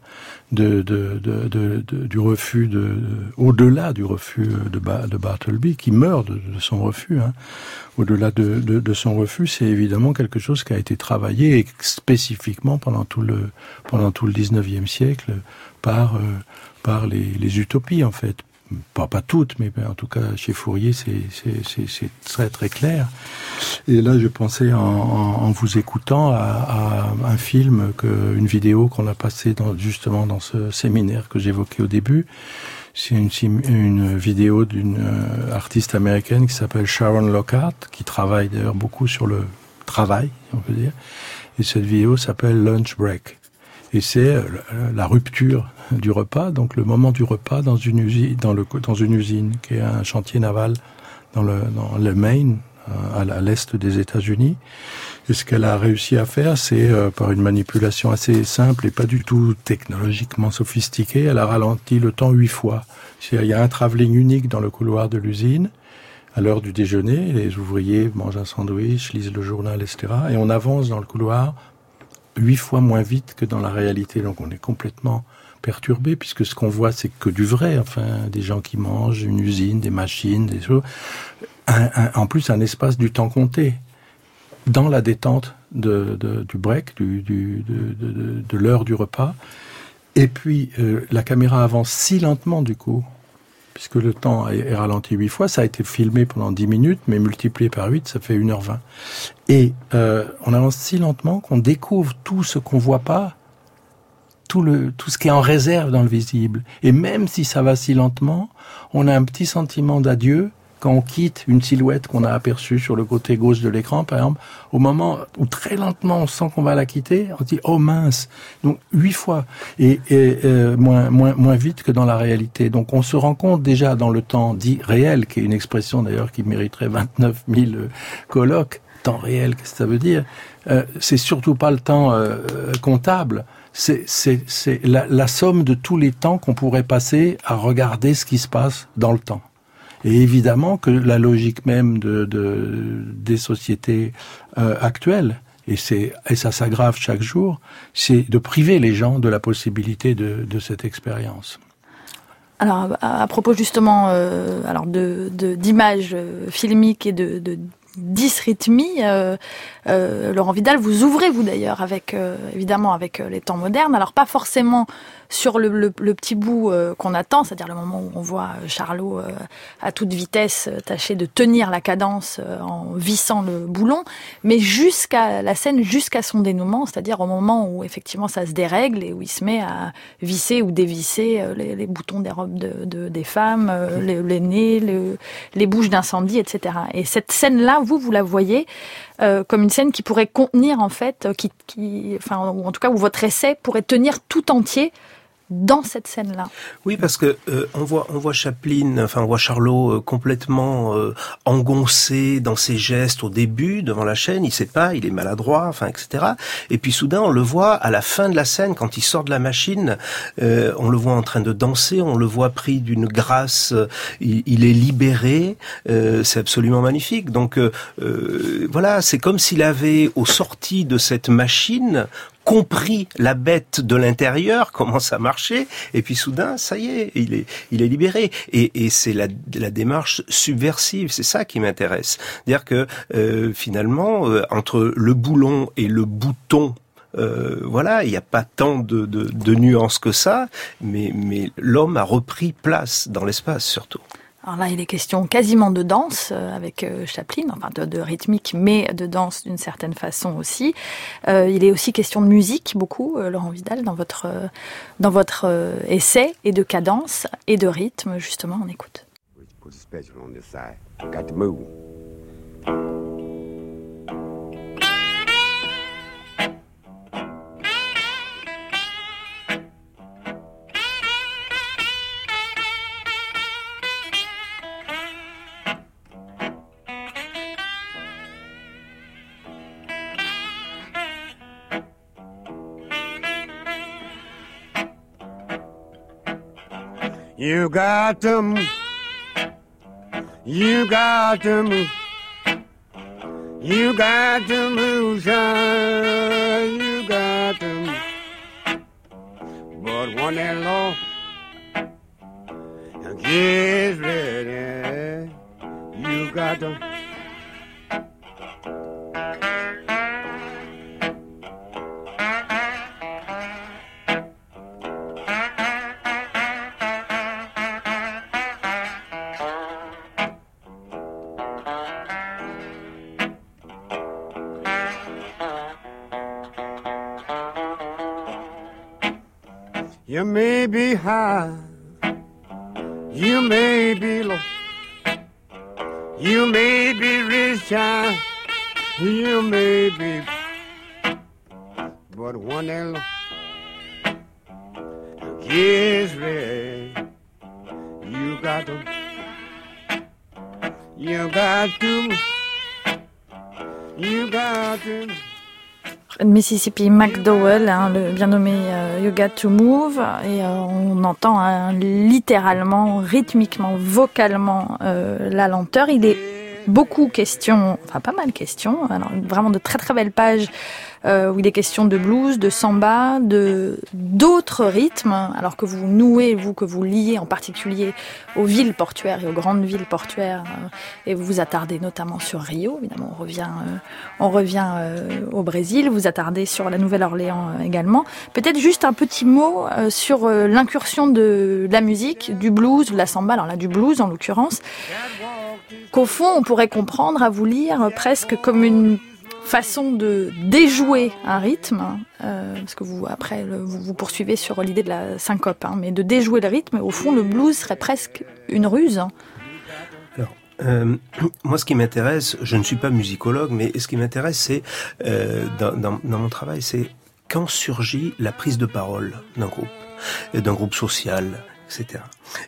du refus au-delà du refus de Bartleby, qui meurt de son refus, hein. Au-delà de son refus, c'est évidemment quelque chose qui a été travaillé spécifiquement pendant tout le 19e siècle par les utopies, en fait. Pas toutes, mais en tout cas chez Fourier c'est très très clair. Et là je pensais en vous écoutant à un film, une vidéo qu'on a passée justement dans ce séminaire que j'évoquais au début. C'est une vidéo d'une artiste américaine qui s'appelle Sharon Lockhart, qui travaille d'ailleurs beaucoup sur le travail, on peut dire. Et cette vidéo s'appelle Lunch Break. Et c'est la rupture du repas, donc le moment du repas dans une usine qui est un chantier naval dans le Maine, à l'est des États-Unis. Et ce qu'elle a réussi à faire, c'est par une manipulation assez simple et pas du tout technologiquement sophistiquée, elle a ralenti le temps 8 fois. Il y a un travelling unique dans le couloir de l'usine. À l'heure du déjeuner, les ouvriers mangent un sandwich, lisent le journal, etc. Et on avance dans le couloir 8 fois moins vite que dans la réalité. Donc on est complètement perturbé, puisque ce qu'on voit, c'est que du vrai. Enfin, des gens qui mangent, une usine, des machines, des choses. En plus, un espace du temps compté. Dans la détente du break, de l'heure du repas. Et puis, la caméra avance si lentement, du coup, puisque le temps est ralenti 8 fois. Ça a été filmé pendant 10 minutes, mais multiplié par 8, ça fait 1h20. Et on avance si lentement qu'on découvre tout ce qu'on voit pas, tout ce qui est en réserve dans le visible. Et même si ça va si lentement, on a un petit sentiment d'adieu quand on quitte une silhouette qu'on a aperçue sur le côté gauche de l'écran, par exemple, au moment où très lentement on sent qu'on va la quitter, on dit « Oh mince !» Donc 8 fois, et moins vite que dans la réalité. Donc on se rend compte déjà dans le temps dit réel, qui est une expression d'ailleurs qui mériterait 29 000 colloques. Temps réel, qu'est-ce que ça veut dire ? C'est surtout pas le temps comptable. C'est la somme de tous les temps qu'on pourrait passer à regarder ce qui se passe dans le temps. Et évidemment que la logique même des sociétés actuelles, et ça s'aggrave chaque jour, c'est de priver les gens de la possibilité de cette expérience.
Alors à propos justement d'images filmiques et de dysrythmie, Laurent Vidal, vous ouvrez vous d'ailleurs évidemment avec les temps modernes, alors pas forcément sur le petit bout qu'on attend, c'est-à-dire le moment où on voit Charlot à toute vitesse tâcher de tenir la cadence en vissant le boulon, mais jusqu'à la scène, jusqu'à son dénouement, c'est-à-dire au moment où effectivement ça se dérègle et où il se met à visser ou dévisser les boutons des robes des femmes, les nez, les bouches d'incendie, etc. Et cette scène-là, vous la voyez comme une scène qui pourrait contenir en fait, ou en tout cas où votre essai pourrait tenir tout entier dans cette scène-là.
Oui, parce que on voit Chaplin, on voit Charlot complètement engoncé dans ses gestes au début devant la chaîne. Il sait pas, il est maladroit, etc. Et puis soudain, on le voit à la fin de la scène, quand il sort de la machine, on le voit en train de danser, on le voit pris d'une grâce, il est libéré. C'est absolument magnifique. Donc voilà, c'est comme s'il avait, au sorti de cette machine, compris la bête de l'intérieur, comment ça marchait, et puis soudain, ça y est, il est libéré. Et c'est la démarche subversive, c'est ça qui m'intéresse. C'est-à-dire que finalement, entre le boulon et le bouton, il n'y a pas tant de nuances que ça, mais l'homme a repris place dans l'espace surtout.
Alors là, il est question quasiment de danse avec Chaplin, enfin de rythmique, mais de danse d'une certaine façon aussi. Il est aussi question de musique, beaucoup, Laurent Vidal, dans votre essai, et de cadence et de rythme, justement, on écoute.
You got to You got to move. You got to move, son. You got to move. But one that law gets ready, you got to. You may be high, you may be low, you may be rich, child, you may be, but one that gets ready, you got to, you got to, you got to.
Mississippi McDowell, le bien nommé You Got to Move, et on entend littéralement, rythmiquement, vocalement la lenteur. Il est beaucoup question, enfin pas mal question, alors vraiment de très très belles pages où il est question de blues, de samba, d'autres rythmes, alors que vous nouez, que vous liez en particulier aux villes portuaires et aux grandes villes portuaires, et vous vous attardez notamment sur Rio, évidemment on revient au Brésil, vous attardez sur la Nouvelle-Orléans également. Peut-être juste un petit mot sur l'incursion de la musique, du blues, de la samba, alors là du blues en l'occurrence, qu'au fond on pourrait comprendre à vous lire presque comme une façon de déjouer un rythme, parce que vous poursuivez sur l'idée de la syncope, mais de déjouer le rythme, au fond le blues serait presque une ruse.
Alors, moi ce qui m'intéresse, je ne suis pas musicologue, mais ce qui m'intéresse c'est, dans mon travail, c'est quand surgit la prise de parole d'un groupe social, etc.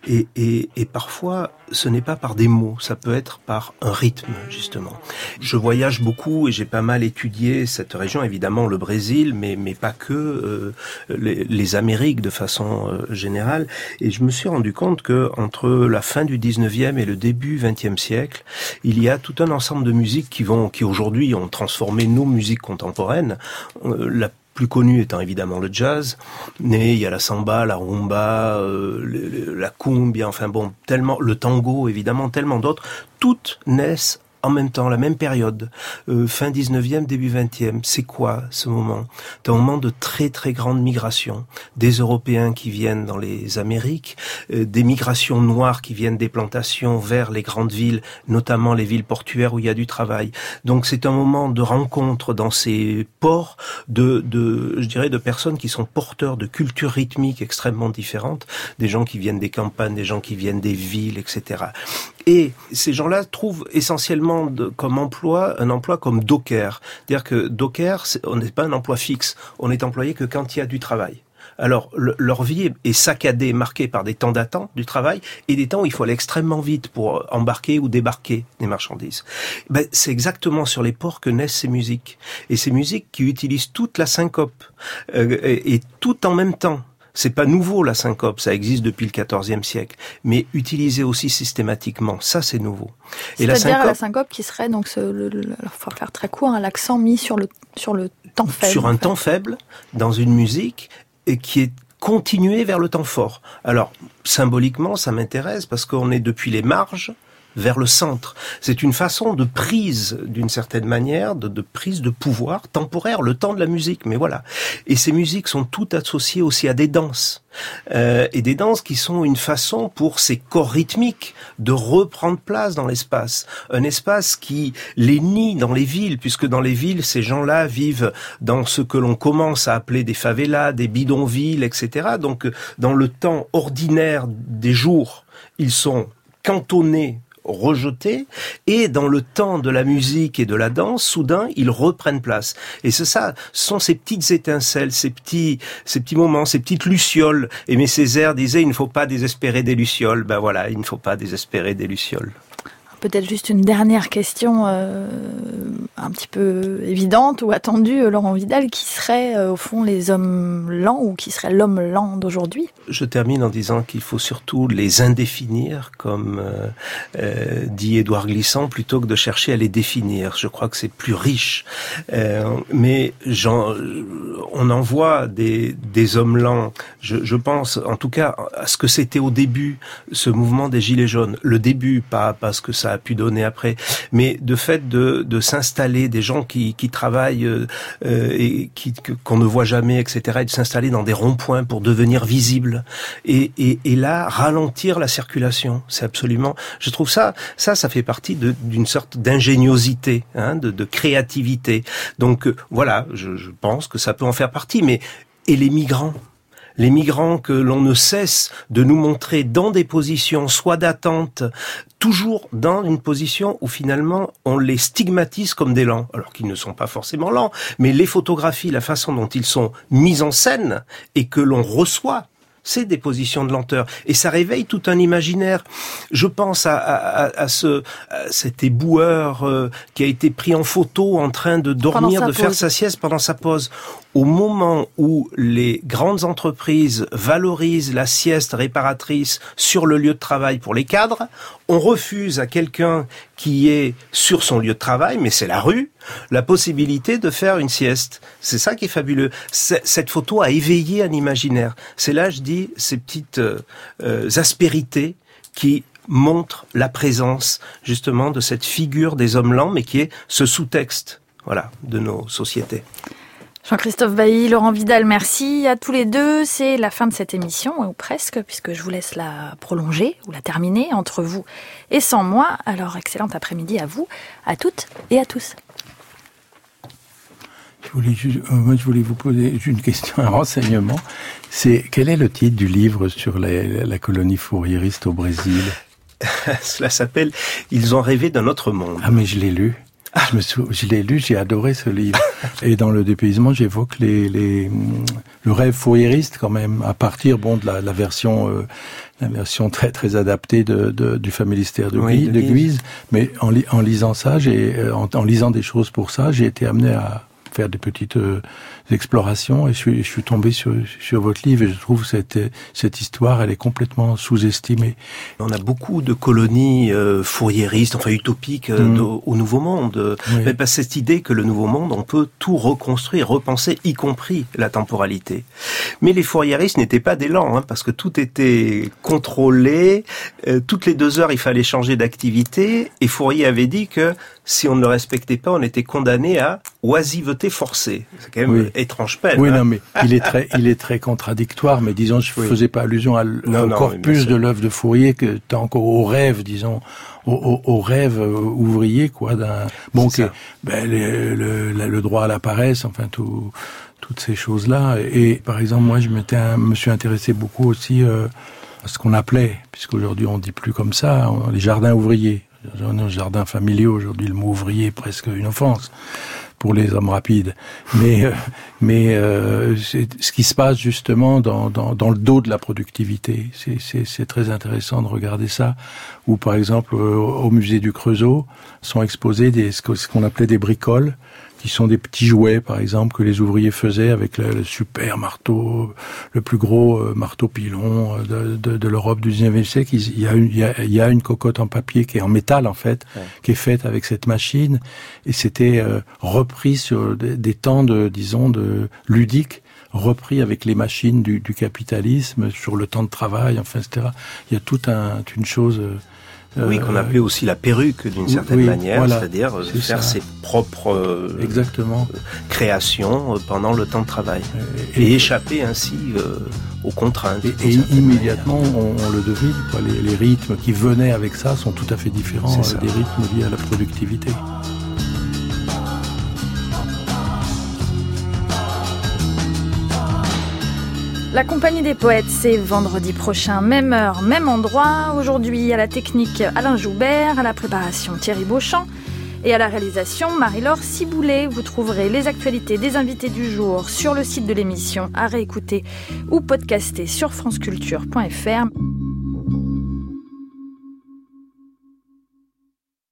Et parfois, ce n'est pas par des mots, ça peut être par un rythme, justement. Je voyage beaucoup et j'ai pas mal étudié cette région, évidemment le Brésil, mais pas que, les Amériques de façon générale. Et je me suis rendu compte que entre la fin du 19e et le début 20e siècle, il y a tout un ensemble de musiques qui aujourd'hui ont transformé nos musiques contemporaines. La plus connu étant évidemment le jazz, mais il y a la samba, la rumba, la cumbia, enfin bon, tellement, le tango évidemment, tellement d'autres, toutes naissent en même temps, la même période, fin 19e, début 20e. C'est quoi ce moment? C'est un moment de très très grande migration. Des Européens qui viennent dans les Amériques, des migrations noires qui viennent des plantations vers les grandes villes, notamment les villes portuaires où il y a du travail. Donc c'est un moment de rencontre dans ces ports je dirais, de personnes qui sont porteurs de cultures rythmiques extrêmement différentes, des gens qui viennent des campagnes, des gens qui viennent des villes, etc. Et ces gens-là trouvent essentiellement comme emploi, un emploi comme docker. C'est-à-dire que docker, on n'est pas un emploi fixe. On n'est employé que quand il y a du travail. Alors, leur vie est saccadée, marquée par des temps d'attente du travail et des temps où il faut aller extrêmement vite pour embarquer ou débarquer des marchandises. C'est exactement sur les ports que naissent ces musiques. Et ces musiques qui utilisent toute la syncope et tout en même temps. C'est pas nouveau la syncope, ça existe depuis le XIVe siècle, mais utilisé aussi systématiquement, ça c'est nouveau.
Et c'est-à-dire la syncope qui serait donc faut faire très court, l'accent mis sur le temps faible.
Sur un temps faible dans une musique et qui est continué vers le temps fort. Alors symboliquement, ça m'intéresse parce qu'on est depuis les marges vers le centre. C'est une façon de prise, d'une certaine manière, de prise de pouvoir temporaire, le temps de la musique, mais voilà. Et ces musiques sont toutes associées aussi à des danses. Et des danses qui sont une façon pour ces corps rythmiques de reprendre place dans l'espace. Un espace qui les nie dans les villes, puisque dans les villes, ces gens-là vivent dans ce que l'on commence à appeler des favelas, des bidonvilles, etc. Donc, dans le temps ordinaire des jours, ils sont cantonnés, rejetés, et dans le temps de la musique et de la danse, soudain, ils reprennent place. Et c'est ça, ce sont ces petites étincelles, ces petits moments, ces petites lucioles. Aimé Césaire disait, il ne faut pas désespérer des lucioles. Ben voilà, il ne faut pas désespérer des lucioles.
Peut-être juste une dernière question un petit peu évidente ou attendue, Laurent Vidal, qui serait au fond les hommes lents ou qui serait l'homme lent d'aujourd'hui?
Je termine en disant qu'il faut surtout les indéfinir, comme dit Édouard Glissant, plutôt que de chercher à les définir. Je crois que c'est plus riche. Mais on en voit des hommes lents. Je pense en tout cas à ce que c'était au début, ce mouvement des Gilets jaunes. Le début, pas ce que ça a pu donner après, mais de fait de s'installer, des gens qui travaillent et qu'on ne voit jamais, etc., et de s'installer dans des ronds-points pour devenir visibles et là ralentir la circulation. C'est absolument, je trouve ça fait partie d'une sorte d'ingéniosité, de créativité. Donc voilà, je pense que ça peut en faire partie. Mais et les migrants que l'on ne cesse de nous montrer dans des positions soit d'attente, toujours dans une position où finalement on les stigmatise comme des lents, alors qu'ils ne sont pas forcément lents, mais les photographies, la façon dont ils sont mis en scène et que l'on reçoit, c'est des positions de lenteur. Et ça réveille tout un imaginaire. Je pense à cet éboueur qui a été pris en photo en train de dormir, de faire sa sieste pendant sa pause. Au moment où les grandes entreprises valorisent la sieste réparatrice sur le lieu de travail pour les cadres, on refuse à quelqu'un qui est sur son lieu de travail, mais c'est la rue, la possibilité de faire une sieste. C'est ça qui est fabuleux. Cette photo a éveillé un imaginaire. C'est là, je dis, ces petites aspérités qui montrent la présence, justement, de cette figure des hommes lents, mais qui est ce sous-texte, voilà, de nos sociétés.
Jean-Christophe Bailly, Laurent Vidal, merci à tous les deux. C'est la fin de cette émission, ou presque, puisque je vous laisse la prolonger ou la terminer entre vous et sans moi. Alors, excellent après-midi à vous, à toutes et à tous.
Je voulais vous poser une question, un renseignement. Quel est le titre du livre sur la colonie fourriériste au Brésil?
Cela s'appelle « Ils ont rêvé d'un autre monde ».
Ah, mais je l'ai lu. Je l'ai lu, j'ai adoré ce livre. Et dans le dépaysement, j'évoque le rêve fourriériste quand même, à partir de la version très très adaptée du Familistère de Guise. Mais en lisant ça, en lisant des choses pour ça, j'ai été amené à faire des petites explorations et je suis tombé sur votre livre et je trouve cette histoire, elle est complètement sous-estimée.
On a beaucoup de colonies fourriéristes, enfin utopiques au Nouveau Monde. Oui. Mais pas cette idée que le Nouveau Monde, on peut tout reconstruire, repenser, y compris la temporalité. Mais les fourriéristes n'étaient pas des lents, parce que tout était contrôlé. Toutes les 2 heures, il fallait changer d'activité. Et Fourier avait dit que si on ne le respectait pas, on était condamné à oisiveté forcée. C'est quand même étrange peine.
Oui, non, mais il est très contradictoire, mais disons, je faisais pas allusion au corpus de l'œuvre de Fourier, que t'as encore au rêve, disons, au rêve ouvrier, quoi, le droit à la paresse, enfin, toutes ces choses-là. Et, par exemple, moi, je me suis intéressé beaucoup aussi, à ce qu'on appelait, puisqu'aujourd'hui on dit plus comme ça, les jardins ouvriers. Nos jardins familiaux, aujourd'hui, le mot ouvrier est presque une offense pour les hommes rapides. Mais c'est ce qui se passe justement dans le dos de la productivité. C'est très intéressant de regarder ça. Ou par exemple, au musée du Creusot, sont exposés ce qu'on appelait des bricoles, qui sont des petits jouets, par exemple, que les ouvriers faisaient avec le super marteau, le plus gros marteau pilon de l'Europe du 19e siècle. Il y a une cocotte en papier qui est en métal, en fait, qui est faite avec cette machine. Et c'était repris sur des temps de ludiques, repris avec les machines du capitalisme, sur le temps de travail, enfin, etc. Il y a toute une chose...
qu'on appelait aussi la perruque d'une certaine manière, voilà, c'est-à-dire faire ses propres créations pendant le temps de travail et échapper ainsi aux contraintes.
Et immédiatement, on le devine, quoi. Les rythmes qui venaient avec ça sont tout à fait différents des rythmes liés à la productivité.
La Compagnie des Poètes, c'est vendredi prochain, même heure, même endroit. Aujourd'hui, à la technique, Alain Joubert, à la préparation, Thierry Beauchamp et à la réalisation, Marie-Laure Ciboulet. Vous trouverez les actualités des invités du jour sur le site de l'émission, à réécouter ou podcaster sur franceculture.fr.